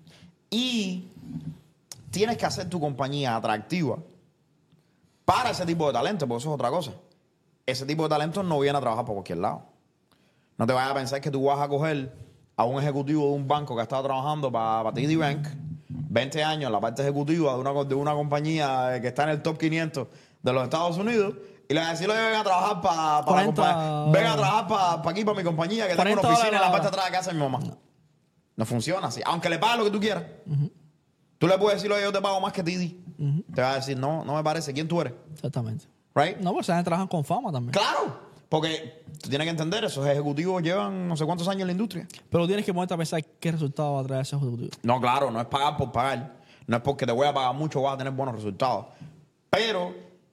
Y tienes que hacer tu compañía atractiva para ese tipo de talento, porque eso es otra cosa. Ese tipo de talento no viene a trabajar por cualquier lado. No te vayas a pensar que tú vas a coger a un ejecutivo de un banco que ha estado trabajando para, para T D Bank veinte años en la parte ejecutiva de una, de una compañía que está en el top quinientos de los Estados Unidos y le vas a decir, oye, ven a trabajar para la cuarenta compañía. Ven a trabajar para aquí, para mi compañía, que tengo una cuarenta oficina en la dólares parte de atrás de casa de mi mamá. No, no funciona así. Aunque le pagues lo que tú quieras. Tú le puedes decir, oye, yo te pago más que T D. Te va a decir, no, no me parece. ¿Quién tú eres? Exactamente. Right? No, pues se trabajan con fama también. Claro, porque tú tienes que entender, esos ejecutivos llevan no sé cuántos años en la industria. Pero tienes que ponerte a pensar qué resultado va a traer ese ejecutivo. No, claro, no es pagar por pagar. No es porque te voy a pagar mucho, vas a tener buenos resultados. Pero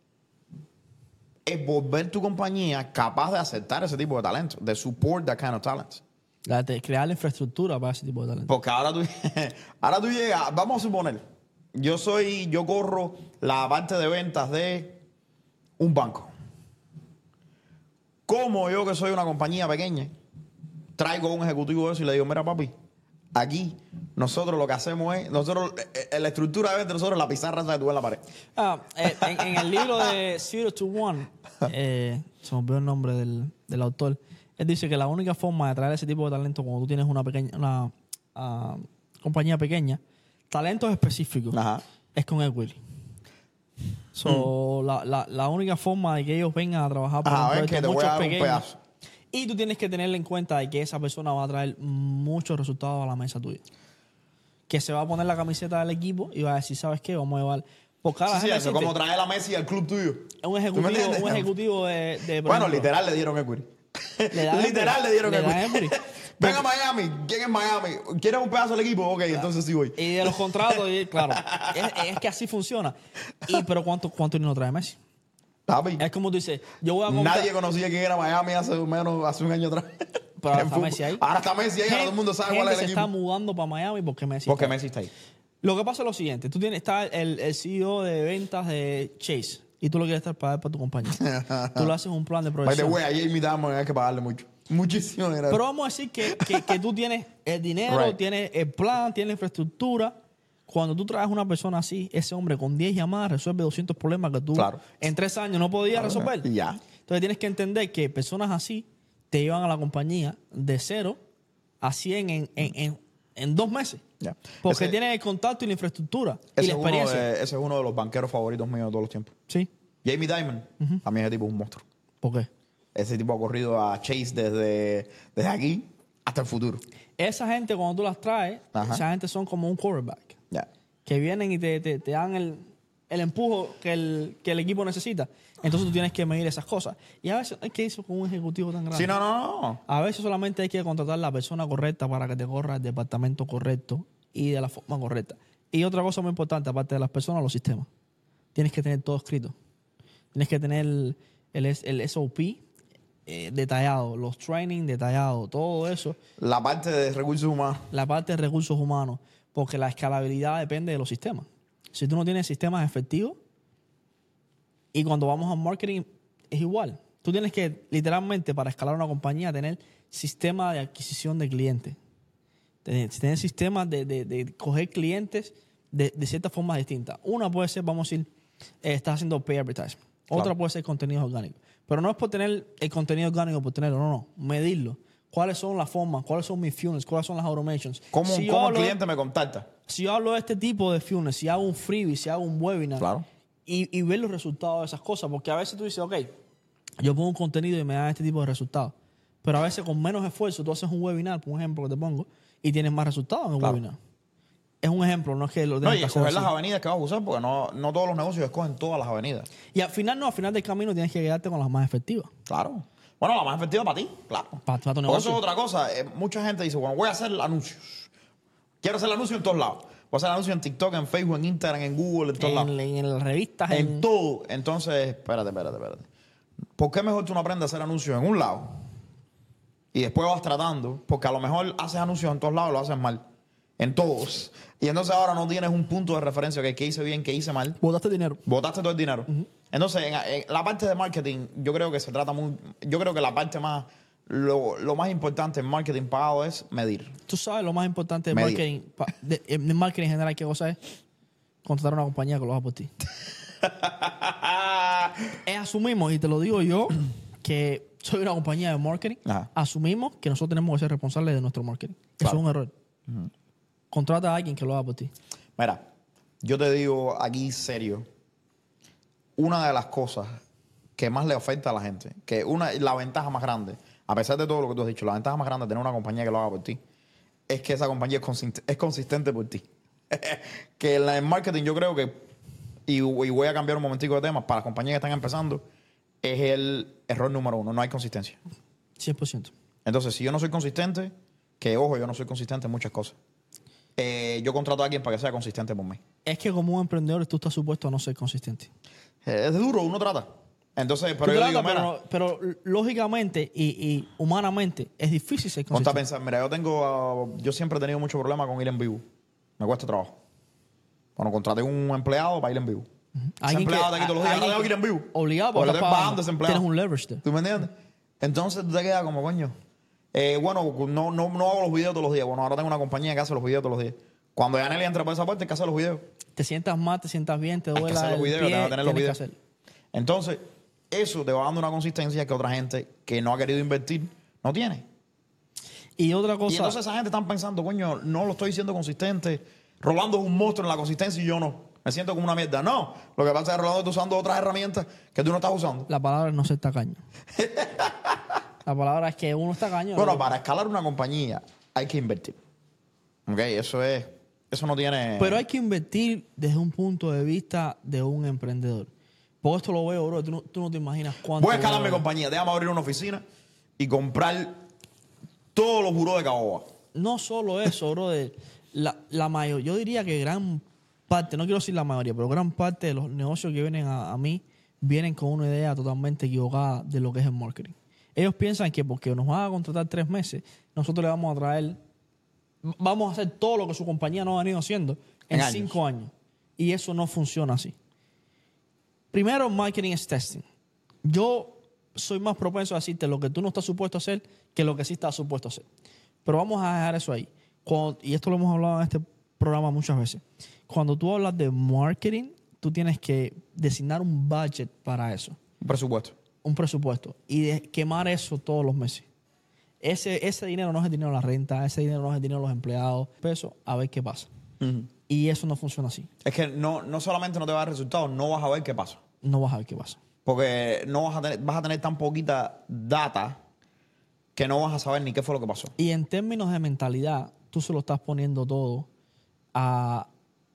es volver tu compañía capaz de aceptar ese tipo de talento, de support that kind of talent. La de crear la infraestructura para ese tipo de talento. Porque ahora tú, ahora tú llegas, vamos a suponer, yo soy, yo corro la parte de ventas de un banco. ¿Cómo yo, que soy una compañía pequeña, traigo a un ejecutivo de eso y le digo, mira papi, aquí nosotros lo que hacemos es, nosotros, eh, eh, la estructura de venta de nosotros es la pizarra esa que tú ves en la pared. Ah, eh, en, en el libro de Zero to One, eh, se me olvidó el nombre del, del autor, él dice que la única forma de atraer ese tipo de talento cuando tú tienes una pequeña una ah, compañía pequeña, talentos específicos, Ajá. es con equity. So, la, la, la única forma de que ellos vengan a trabajar por Ajá, un a ver, proyecto que te voy mucho a dar un pequeño, pedazo. y tú tienes que tenerle en cuenta de que esa persona va a traer muchos resultados a la mesa tuya. Que se va a poner la camiseta del equipo y va a decir, ¿sabes qué? Vamos a llevar... Porque ahora Sí, sí, la eso es gente como siente- traer a Messi al club tuyo. un ¿Tú me ejecutivo, entiendes? un ejecutivo de, de por Bueno, ejemplo, literal le dieron equity. Le dan literal equity. le dieron Le dan equity. equity. Ven a Miami. ¿Quién es Miami? ¿Quieres un pedazo del equipo? Ok, entonces sí voy. Y de los contratos, y, claro, es, es que así funciona. Y, pero ¿cuánto, cuánto dinero trae Messi? Papi, Es como tú dices, yo voy a comprar... nadie conocía quién era Miami hace menos hace un año atrás. Pero ahora En está fútbol. Messi ahí. Ahora está Messi ahí, ahora todo el mundo sabe Gente cuál es se el está equipo. mudando para Miami porque Messi Porque está ahí. Messi está ahí. Lo que pasa es lo siguiente. Tú tienes, está el, el C E O de ventas de Chase y tú lo quieres estar para para tu compañía. Tú le haces un plan de By the proyección. way, ayer invitamos, hay que pagarle mucho. Muchísimo dinero. Pero vamos a decir que, que, que tú tienes el dinero, Right. tienes el plan, tienes la infraestructura. Cuando tú traes una persona así, ese hombre con diez llamadas resuelve doscientos problemas que tú Claro. en tres años no podías resolver. Y ya. Entonces tienes que entender que personas así te llevan a la compañía de cero a cien en, en, en, en dos meses. Ya. Porque Ese- tienen el contacto y la infraestructura y Ese la es, uno experiencia. de, ese es uno de los banqueros favoritos míos de todos los tiempos. Sí. Jamie Dimon, a mí ese tipo es un monstruo. ¿Por qué? Ese tipo ha corrido a Chase desde, desde aquí hasta el futuro. Esa gente, cuando tú las traes, Ajá. esa gente son como un quarterback. Ya. Que vienen y te, te, te dan el, el empujo que el, que el equipo necesita. Entonces tú tienes que medir esas cosas. Y a veces hay que irse con un ejecutivo tan grande. Sí, no, no, no. A veces solamente hay que contratar a la persona correcta para que te corra el departamento correcto y de la forma correcta. Y otra cosa muy importante, aparte de las personas, los sistemas. Tienes que tener todo escrito. Tienes que tener el, el, el S O P eh, detallado, los training detallados, todo eso. La parte de recursos humanos. La parte de recursos humanos, porque la escalabilidad depende de los sistemas. Si tú no tienes sistemas efectivos, y cuando vamos a marketing es igual. Tú tienes que, literalmente, para escalar una compañía, tener sistema de adquisición de clientes. Tener, tener sistemas de, de, de coger clientes de, de ciertas formas distintas. Una puede ser, vamos a decir, eh, estás haciendo pay advertising. Otra Claro. puede ser contenido orgánico. Pero no es por tener el contenido orgánico, por tenerlo, no, no. Medirlo. ¿Cuáles son las formas? ¿Cuáles son mis funnels? ¿Cuáles son las automations? ¿Cómo, Si yo cómo el hablo- cliente me contacta? si yo hablo de este tipo de funnels, si hago un freebie, si hago un webinar, Claro. y, y ver los resultados de esas cosas, porque a veces tú dices, ok, yo pongo un contenido y me da este tipo de resultados, pero a veces con menos esfuerzo tú haces un webinar, por ejemplo, que te pongo, y tienes más resultados en el Claro. webinar. Es un ejemplo, no es que lo No, tengas y que hacer escoger las así. avenidas que vas a usar, porque no, no todos los negocios escogen todas las avenidas. Y al final, no, al final del camino tienes que quedarte con las más efectivas. Claro. Bueno, la más efectiva para ti, claro. Para, para tu Porque negocio. eso es otra cosa. Eh, mucha gente dice, bueno, voy a hacer anuncios. Quiero hacer anuncios en todos lados. Voy a hacer anuncios en TikTok, en Facebook, en Instagram, en Google, en todos lados. en, en las revistas, En en, todo. Entonces, espérate, espérate, espérate. ¿Por qué mejor tú no aprendes a hacer anuncios en un lado y después vas tratando? Porque a lo mejor haces anuncios en todos lados y lo haces mal. En todos. Y entonces ahora no tienes un punto de referencia que qué hice bien, qué hice mal. botaste dinero. Botaste todo el dinero. Entonces, en, en la parte de marketing, yo creo que se trata muy... Yo creo que la parte más... Lo, lo más importante en marketing pagado es medir. Tú sabes lo más importante de Medir. marketing, pa- de, de marketing en general, ¿qué cosa es? Contratar una compañía que lo haga por ti. Es asumimos, y te lo digo yo, que soy una compañía de marketing. Ajá. Asumimos que nosotros tenemos que ser responsables de nuestro marketing. Claro. Eso es un error. Contrata a alguien que lo haga por ti. Mira, yo te digo aquí serio, una de las cosas que más le afecta a la gente, que una la ventaja más grande, a pesar de todo lo que tú has dicho, la ventaja más grande de tener una compañía que lo haga por ti, es que esa compañía es, consist- es consistente por ti. Que en la- en marketing yo creo que, y, y voy a cambiar un momentico de tema, para las compañías que están empezando, es el error número uno, no hay consistencia. cien por ciento. Entonces, si yo no soy consistente, que ojo, yo no soy consistente en muchas cosas, eh, yo contrato a alguien para que sea consistente por mí. Es que como un emprendedor tú estás supuesto a no ser consistente. Eh, Es duro, uno trata. Entonces, pero Tú yo tratas, digo, mira, pero, pero lógicamente y, y humanamente es difícil ser ponte a consistente. pensar, mira, yo tengo, ah, yo siempre he tenido mucho problema con ir en vivo. Me cuesta trabajo. Bueno, contraté un empleado para ir en vivo. Ese Alguien que- empleado de aquí todos los días, alguien ahora tengo que ir que- en vivo. obligado, porque porque le estás estoy pagando pagando. a ese empleado. Tienes un leverage there. ¿Tú me entiendes? Entonces tú te quedas como, coño. Eh, bueno, no, no, no hago los videos todos los días. Bueno, ahora tengo una compañía que hace los videos todos los días. Cuando ya Nelly entra por esa puerta, hay que hacer los videos. Te sientas mal, te sientas bien, te Hay que duele hacer los el videos, pie, tengo que tener los tienes videos. que hacer. Entonces, eso te va dando una consistencia que otra gente que no ha querido invertir no tiene. Y otra Y cosa, entonces esa gente están pensando, coño, no lo estoy diciendo consistente. Rolando es un monstruo en la consistencia y yo no. Me siento como una mierda. No, lo que pasa es que Rolando está usando otras herramientas que tú no estás usando. la palabra es no ser tacaño. La palabra es que uno está tacaño. Bueno, ¿no? para escalar una compañía hay que invertir. Ok, eso es, eso no tiene... Pero hay que invertir desde un punto de vista de un emprendedor. Porque esto lo veo, bro. Tú no, tú no te imaginas cuánto. Voy a escalar mi bro. compañía. Déjame abrir una oficina y comprar todos los juros de caoba. No solo eso, bro. De la, la mayor, yo diría que gran parte, no quiero decir la mayoría, pero gran parte de los negocios que vienen a, a mí vienen con una idea totalmente equivocada de lo que es el marketing. Ellos piensan que porque nos van a contratar tres meses, nosotros le vamos a traer, vamos a hacer todo lo que su compañía no ha venido haciendo en, En años. cinco años. Y eso no funciona así. Primero, marketing es testing. Yo soy más propenso a decirte lo que tú no estás supuesto a hacer que lo que sí estás supuesto a hacer. Pero vamos a dejar eso ahí. Cuando- y esto lo hemos hablado en este programa muchas veces. Cuando tú hablas de marketing, tú tienes que designar un budget para eso, Un presupuesto. un presupuesto, y de quemar eso todos los meses. ese, ese dinero no es el dinero de la renta, ese dinero no es el dinero de los empleados. Peso, a ver qué pasa. Ujú. Y eso no funciona así. Es que no, no solamente no te va a dar resultados, no vas a ver qué pasa. No vas a ver qué pasa. Porque no vas a tener, vas a tener tan poquita data que no vas a saber ni qué fue lo que pasó. Y en términos de mentalidad, tú se lo estás poniendo todo a...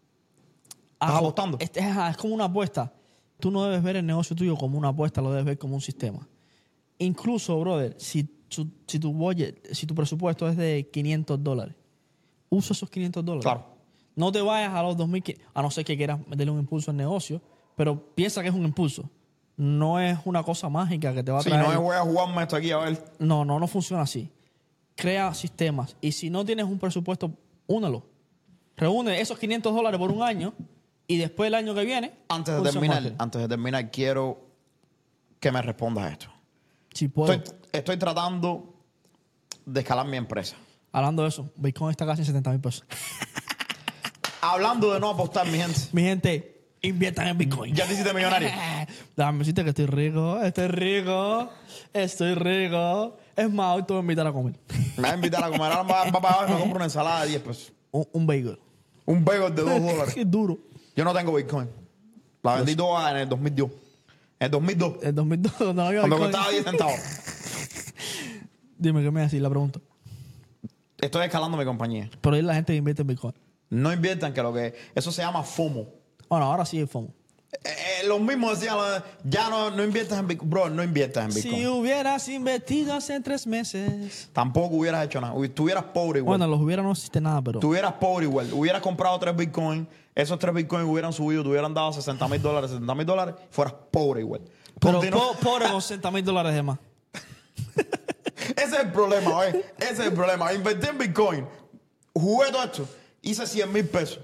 a ¿Estás apostando? Es, es- es como una apuesta. Tú no debes ver el negocio tuyo como una apuesta, lo debes ver como un sistema. Incluso, brother, si, tu- si tu budget, si tu presupuesto es de quinientos dólares, usa esos quinientos dólares. Claro. No te vayas a los dos mil, a no ser que quieras meterle un impulso al negocio, pero piensa que es un impulso. No es una cosa mágica que te va a Si traer... no es voy a jugarme esto aquí a ver. No, no, no funciona así. Crea sistemas. Y si no tienes un presupuesto, únelo. Reúne esos quinientos dólares por un año y después el año que viene... Antes de usa terminar, más. antes de terminar, quiero que me respondas a esto. Si puedo. Estoy, estoy tratando de escalar mi empresa. Hablando de eso, Bitcoin está casi en setenta mil pesos. Hablando de no apostar, mi gente. Mi gente, inviertan en Bitcoin. Ya te hiciste millonario. Déjame decirte que estoy rico, estoy rico, estoy rico. Es más, hoy te voy a invitar a comer. Me vas a invitar a comer. Ahora va, va para abajo y me compro una ensalada de diez pesos. Un, un bagel. Un bagel de dos dólares. Qué duro. Yo no tengo Bitcoin. La vendí toda en el dos mil dos. En el dos mil dos. En dos mil dos no había Cuando Bitcoin. costaba diez centavos. Dime, ¿qué me decís? La pregunta. Estoy escalando mi compañía. Pero ahí la gente que invierte en Bitcoin. No inviertan, que lo que... Eso se llama FOMO. Bueno, ahora sí hay FOMO. Eh, eh, los mismos decían, lo de, ya no, no inviertas en Bitcoin. Bro, no inviertas en Bitcoin. Si hubieras invertido hace tres meses. Tampoco hubieras hecho nada. Hubi- Estuvieras pobre igual. Bueno, los hubiera no existe nada, pero... Estuvieras pobre igual. Hubieras comprado tres Bitcoin. Esos tres Bitcoin hubieran subido. Te hubieran dado sesenta mil dólares, setenta mil dólares. Fueras pobre igual. Pero Continúa. po- pobre con sesenta mil dólares de más. Ese es el problema, ¿ves? Ese es el problema. Invertí en Bitcoin. Jugué todo esto. Hice cien mil pesos.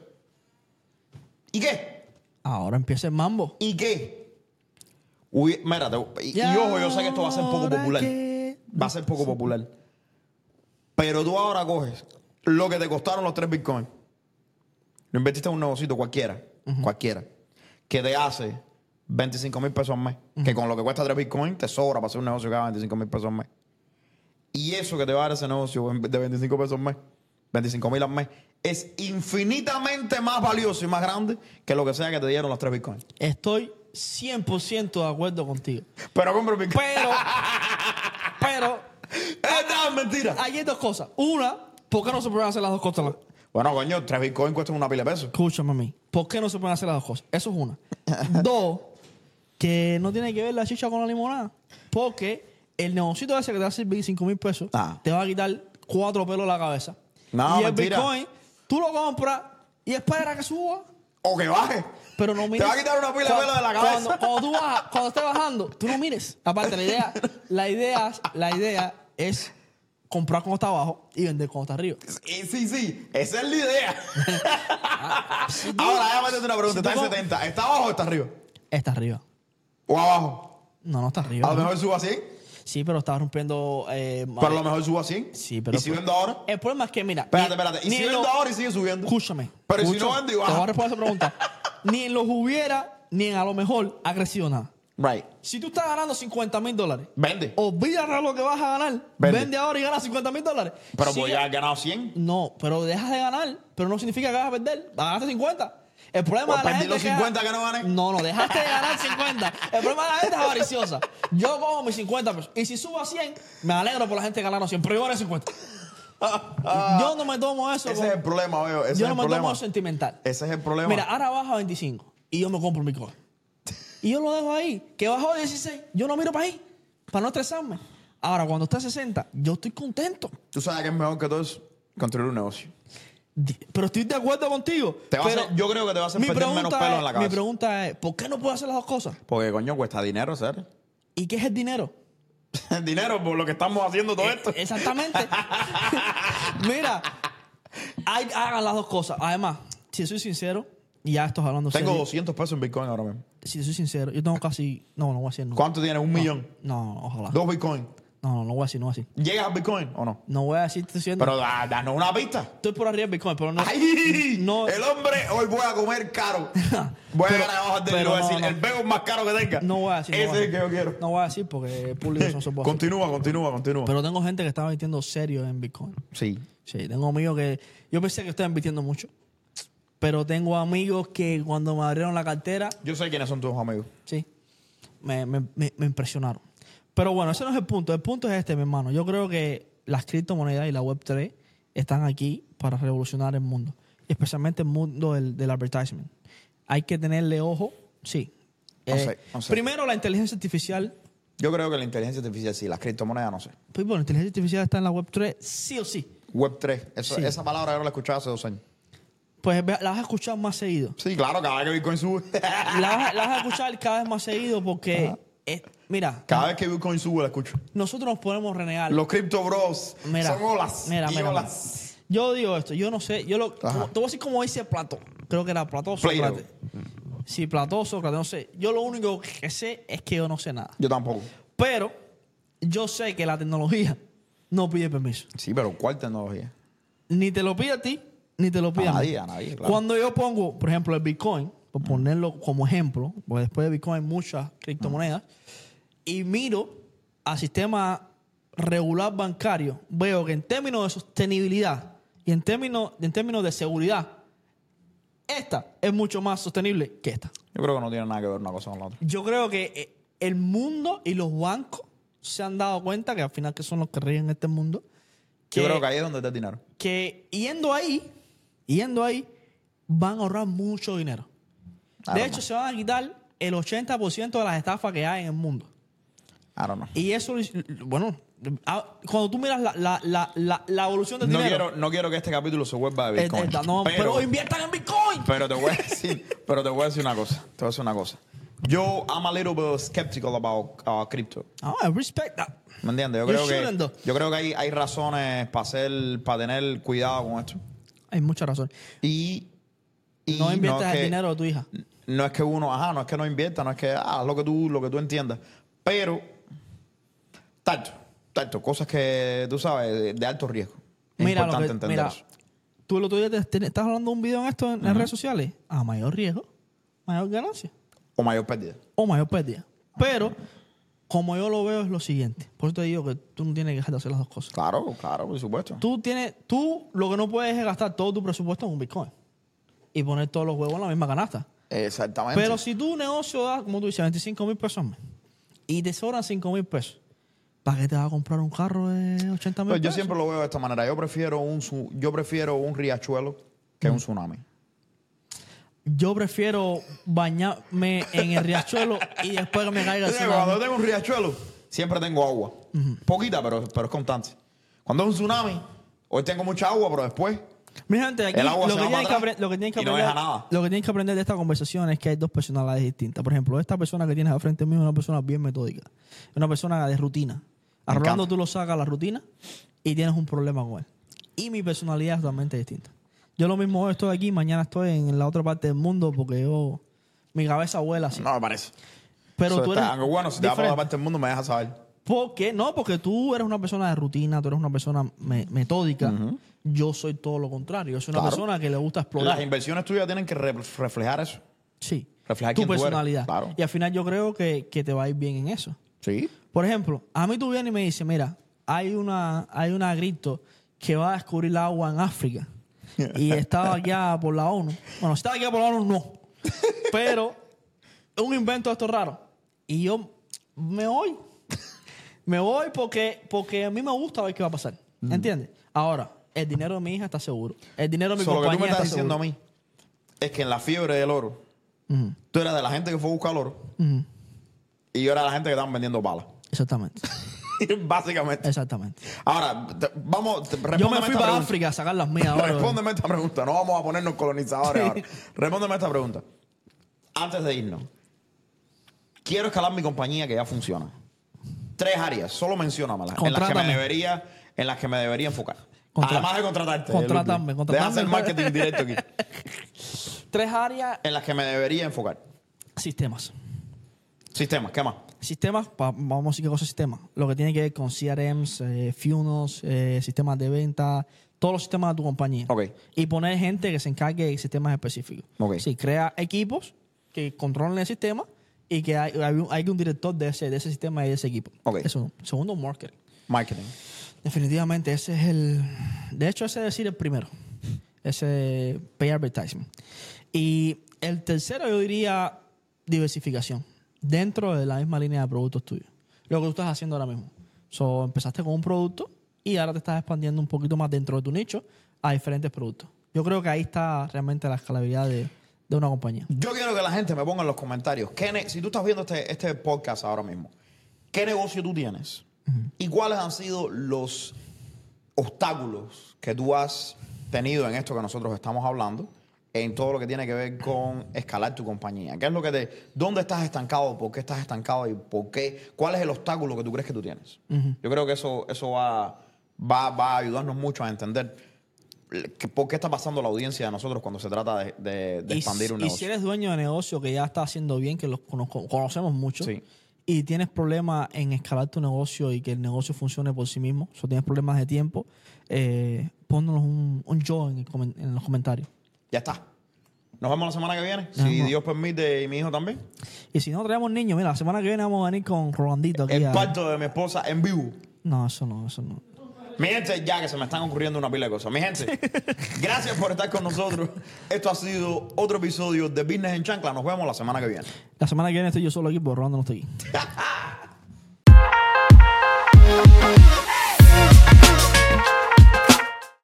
¿Y qué? Ahora empieza el mambo. ¿Y qué? Uy, mírate. Y, y Y ojo, yo sé que esto va a ser poco ahora popular. que- Va a ser poco popular. Pero tú ahora coges lo que te costaron los tres Bitcoin. Lo invertiste en un negocito cualquiera. Cualquiera. Que te hace veinticinco mil pesos al mes. Que con lo que cuesta tres Bitcoin te sobra para hacer un negocio que haga veinticinco mil pesos al mes. Y eso que te va a dar ese negocio de veinticinco pesos al mes, veinticinco mil al mes, es infinitamente más valioso y más grande que lo que sea que te dieron los tres Bitcoin. Estoy cien por ciento de acuerdo contigo. Pero compra Bitcoin. Pero, pero, ¡Esta es mentira! hay dos cosas. Una, ¿por qué no se pueden hacer las dos cosas? Bueno, coño, tres Bitcoin cuestan una pila de pesos. Escúchame a mí. ¿Por qué no se pueden hacer las dos cosas? Eso es una. Dos, que no tiene que ver la chicha con la limonada. Porque el negocito ese que te hace veinticinco mil pesos Ah. te va a quitar cuatro pelos de la cabeza. No, y el mentira. Bitcoin, tú lo compras y espera que suba. O que baje. Pero no mires. Te va a quitar una pila de Cuando- pelo de la cabeza. Cuando, cuando tú bajas, cuando estés bajando, tú no mires. Aparte, la idea, la idea, la idea es comprar cuando está abajo y vender cuando está arriba. Sí, sí, sí. Esa es la idea. Si tú- Ahora, déjame hacerte una pregunta. si tú ¿Está en com- setenta? ¿Está abajo o está arriba? Está arriba. ¿O abajo? No, no está A arriba. lo mejor suba a cien. Sí, pero está rompiendo. Eh, Pero a lo mejor suba a cien. Sí, pero. ¿Y si vendo ahora? El problema es que, mira. Espérate, ni- espérate. ¿Y ni si en vendo lo- ahora y sigue subiendo? Escúchame. Pero ¿y si escúchame, no vendo y baja? Te voy a responder esa pregunta. Ni en los hubiera, ni en a lo mejor ha crecido nada. Right. Si tú estás ganando cincuenta mil dólares, Vende. olvídate lo que vas a ganar. Vende. Vende ahora y gana cincuenta mil dólares. Pero Sigue- pues ya has ganado cien. No, pero dejas de ganar, pero no significa que vas a perder. Ganaste cincuenta. El problema Pues de la perdí gente los que- cincuenta que no gané. No, no, dejaste de ganar cincuenta. El problema de la gente es avariciosa. Yo cojo mis cincuenta pesos. Y si subo a cien, me alegro por la gente que ganaron cien, pero yo gané cincuenta. Yo no me tomo eso. Ese con- es el problema, veo. Ese yo es no el me problema. tomo eso sentimental. Ese es el problema. Mira, ahora baja a veinticinco y yo me compro mi coche. Y yo lo dejo ahí. Que bajó a dieciséis, yo no miro para ahí, para no estresarme. Ahora, cuando está a sesenta, yo estoy contento. Tú sabes que es mejor que todo eso. Construir un negocio. Di- Pero estoy de acuerdo contigo. Te va a Pero hacer- yo creo que te va a hacer mi perder menos pregunta pelo es- en la Mi cabeza. pregunta es, ¿por qué no puedo hacer las dos cosas? Porque, coño, cuesta dinero, ¿sabes? ¿Y qué es el dinero? El dinero por lo que estamos haciendo todo esto. Exactamente. Mira, hay- hagan las dos cosas. Además, si soy sincero, y ya estoy hablando Tengo serio, doscientos pesos en Bitcoin ahora mismo. si soy sincero, yo tengo casi... No, no voy a decir no. ¿Cuánto tienes? ¿Un millón? No, ojalá. ¿Dos Bitcoin? No, no, no voy a decir, no voy a decir. ¿Llegas al Bitcoin o no? No voy a decir, estoy diciendo. Pero da- danos una pista. Estoy por arriba del Bitcoin, pero no. ¡Ay! no El hombre, hoy voy a comer caro. Voy Pero- a ganar hojas de pero y voy a no, decir, no. el bego más caro que tenga. No voy a decir. no Ese voy a es el que yo decir. quiero. No voy a decir porque el público no se puede hacer. Continúa, continúa, continúa. Pero tengo gente que está invirtiendo serio en Bitcoin. Sí. Sí, tengo amigos que. Yo pensé que estaba invirtiendo mucho. Pero tengo amigos que cuando me abrieron la cartera, Yo sé quiénes son tus amigos. sí, me, me- me- me impresionaron. Pero bueno, ese no es el punto. El punto es este, mi hermano. Yo creo que las criptomonedas y la web tres están aquí para revolucionar el mundo. Especialmente el mundo del, del advertisement. Hay que tenerle ojo, sí. No Eh, sé, no sé. Primero, la inteligencia artificial. Yo creo que la inteligencia artificial sí, las criptomonedas no sé. Pues, bueno, la inteligencia artificial está en la web tres, sí o sí. Web tres. Eso- Sí. Esa palabra yo no la he escuchado hace dos años. Pues ve- la vas a escuchar más seguido. Sí, claro, cada vez que Bitcoin sube. La vas, a- la vas a escuchar cada vez más seguido porque, es- mira, Cada vez que Bitcoin sube la escucho. nosotros nos podemos renegar. Los Crypto Bros Mira, son olas. mira, y mira, olas. Yo digo esto, yo no sé, yo lo, Ajá. como- te voy a decir como dice Platón. Creo que era Platón, Plato. Sócrates. Sí, Platón, Sócrates, no sé. Yo lo único que sé es que yo no sé nada. Yo tampoco. Pero yo sé que la tecnología no pide permiso. Sí, pero ¿cuál tecnología? Ni te lo pide a ti, ni te lo pide A a, mí. nadie, a nadie, claro. Cuando yo pongo, por ejemplo, el Bitcoin, por ponerlo como ejemplo, porque después de Bitcoin hay muchas criptomonedas, y miro al sistema regular bancario, veo que en términos de sostenibilidad y en términos, en términos de seguridad, esta es mucho más sostenible que esta. Yo creo que no tiene nada que ver una cosa con la otra. Yo creo que eh, el mundo y los bancos se han dado cuenta que al final que son los que rigen este mundo. Yo creo que ahí es donde está el dinero. que yendo ahí, yendo ahí, van a ahorrar mucho dinero. I De don't hecho, know. se van a quitar el ochenta por ciento de las estafas que hay en el mundo. I don't know. Y eso, bueno, ah, cuando tú miras la, la, la, la, la evolución del No dinero. quiero, no quiero que este capítulo se vuelva de eh, Bitcoin. eh, no, pero, pero, inviertan en Bitcoin. pero te voy a decir, pero te voy a decir una cosa. Te voy a decir una cosa. Yo, I'm a little bit skeptical about uh, crypto. Oh, I respect that. ¿Me entiendes? Yo You creo shouldn't, que, though. yo creo que hay, hay razones para hacer, para tener cuidado con esto. Hay mucha razón. Y, y No inviertas es el que- dinero de tu hija. No es que uno, ajá, no es que no invierta, no es que ah, haz lo que tú, lo que tú entiendas. Pero, tanto, tanto, cosas que tú sabes, de, de alto riesgo. Es Mira, lo importante que, entender mira, eso. tú el otro día te- te- estás hablando de un video en esto en, en redes sociales. A mayor riesgo, mayor ganancia. O mayor pérdida. O mayor pérdida. Pero, como yo lo veo, es lo siguiente. Por eso te digo que tú no tienes que dejar de hacer las dos cosas. Claro, claro, por supuesto. Tú tienes, tú lo que no puedes es gastar todo tu presupuesto en un Bitcoin y poner todos los huevos en la misma canasta. Exactamente. Pero si tu negocio da, como tú dices, veinticinco mil pesos al mes y te sobran cinco mil pesos, ¿para qué te vas a comprar un carro de ochenta mil Pues yo pesos? siempre lo veo de esta manera. Yo prefiero un, su- yo prefiero un riachuelo que Mm. un tsunami. Yo prefiero bañarme en el riachuelo y después que me caiga el Sí, cuando yo tsunami. tengo un riachuelo, siempre tengo agua. Poquita, pero, pero es constante. Cuando es un tsunami, hoy tengo mucha agua, pero después Mi gente, aquí El agua lo se que, va tienen que para apre- atrás lo que tienen que y no aprender, deja nada. lo que tienen que aprender de esta conversación es que hay dos personalidades distintas. Por ejemplo, esta persona que tienes al frente mío es una persona bien metódica. Es una persona de rutina. A Me Rolando encanta. tú lo sacas a la rutina y tienes un problema con él. Y mi personalidad es totalmente distinta. Yo lo mismo hoy estoy aquí, mañana estoy en la otra parte del mundo porque yo... Mi cabeza vuela así. no me parece. Pero Eso tú está- eres aunque bueno, si te vas por diferente. la parte del mundo, me dejas saber. ¿Por qué? No, porque tú eres una persona de rutina, tú eres una persona me- metódica. Yo soy todo lo contrario. Yo soy una Claro. persona que le gusta explorar. Las inversiones tuyas tienen que re- reflejar eso. Sí. Reflejar Tu quién tú eres. personalidad. Claro. Y al final yo creo que, que te va a ir bien en eso. Sí. Por ejemplo, a mí tú vienes y me dices, mira, hay una, hay una grito que va a descubrir el agua en África. Y estaba allá por la ONU. Bueno, si estaba allá por la ONU, no. Pero un invento de estos raros. Y yo me voy. Me voy porque, porque a mí me gusta ver qué va a pasar. ¿Entiendes? Ahora, el dinero de mi hija está seguro. El dinero de mi So, lo que tú me compañía estás está diciendo seguro. a mí es que en la fiebre del oro, Ujú, tú eras de la gente que fue a buscar oro ujú. y yo era de la gente que estaban vendiendo balas. Exactamente. Básicamente. Exactamente. Ahora, te- vamos, te- Yo me respóndeme fui esta para pregunta. África a sacar las mías ahora. Respóndeme esta pregunta. No vamos a ponernos colonizadores Sí. ahora. Respóndeme esta pregunta. Antes de irnos, quiero escalar mi compañía que ya funciona. Tres áreas, solo menciónamelas, en las que me Contrátame. debería, en las que me debería enfocar. Contra- Además de contratarte. Contratame, Lupe. contratame. Deja hacer marketing directo aquí. Tres áreas, En las que me debería enfocar. sistemas. Sistemas, ¿qué más? Sistemas, pa- vamos a decir qué cosa es sistema. Lo que tiene que ver con C R Ms, eh, funnels, eh, sistemas de venta, todos los sistemas de tu compañía. Ok. Y poner gente que se encargue de sistemas específicos. Ok. Sí, crea equipos que controlen el sistema y que hay, hay un, hay un director de ese, de ese sistema y de ese equipo. Ok. Eso. Segundo, marketing. Marketing. Definitivamente ese es el... De hecho, ese es decir el primero. Ese pay advertisement. Y el tercero yo diría diversificación. Dentro de la misma línea de productos tuyos. Lo que tú estás haciendo ahora mismo. So, empezaste con un producto y ahora te estás expandiendo un poquito más dentro de tu nicho a diferentes productos. Yo creo que ahí está realmente la escalabilidad de, de una compañía. Yo quiero que la gente me ponga en los comentarios, ¿qué ne- si tú estás viendo este, este podcast ahora mismo, ¿qué negocio tú tienes? Uh-huh. ¿Y cuáles han sido los obstáculos que tú has tenido en esto que nosotros estamos hablando, en todo lo que tiene que ver con escalar tu compañía? ¿Qué es lo que te, ¿Dónde estás estancado? ¿Por qué estás estancado? ¿Y por qué? ¿Cuál es el obstáculo que tú crees que tú tienes? Uh-huh. Yo creo que eso, eso va, va, va a ayudarnos mucho a entender que, por qué está pasando la audiencia de nosotros cuando se trata de, de, de expandir y, un y negocio. Y si eres dueño de negocio que ya está haciendo bien, que los conocemos mucho, sí. y tienes problemas en escalar tu negocio y que el negocio funcione por sí mismo, o tienes problemas de tiempo, eh, ponnos un, un yo en, el, en los comentarios. Ya está. Nos vemos la semana que viene, si Ajá. Dios permite y mi hijo también. Y si no traemos niños, mira, la semana que viene vamos a venir con Rolandito aquí. El a... parto de mi esposa en vivo. No, eso no, eso no. Mi gente, ya que se me están ocurriendo una pila de cosas. Mi gente, gracias por estar con nosotros. Esto ha sido otro episodio de Business en Chancla. Nos vemos la semana que viene. La semana que viene estoy yo solo aquí, porque Rolando no está aquí.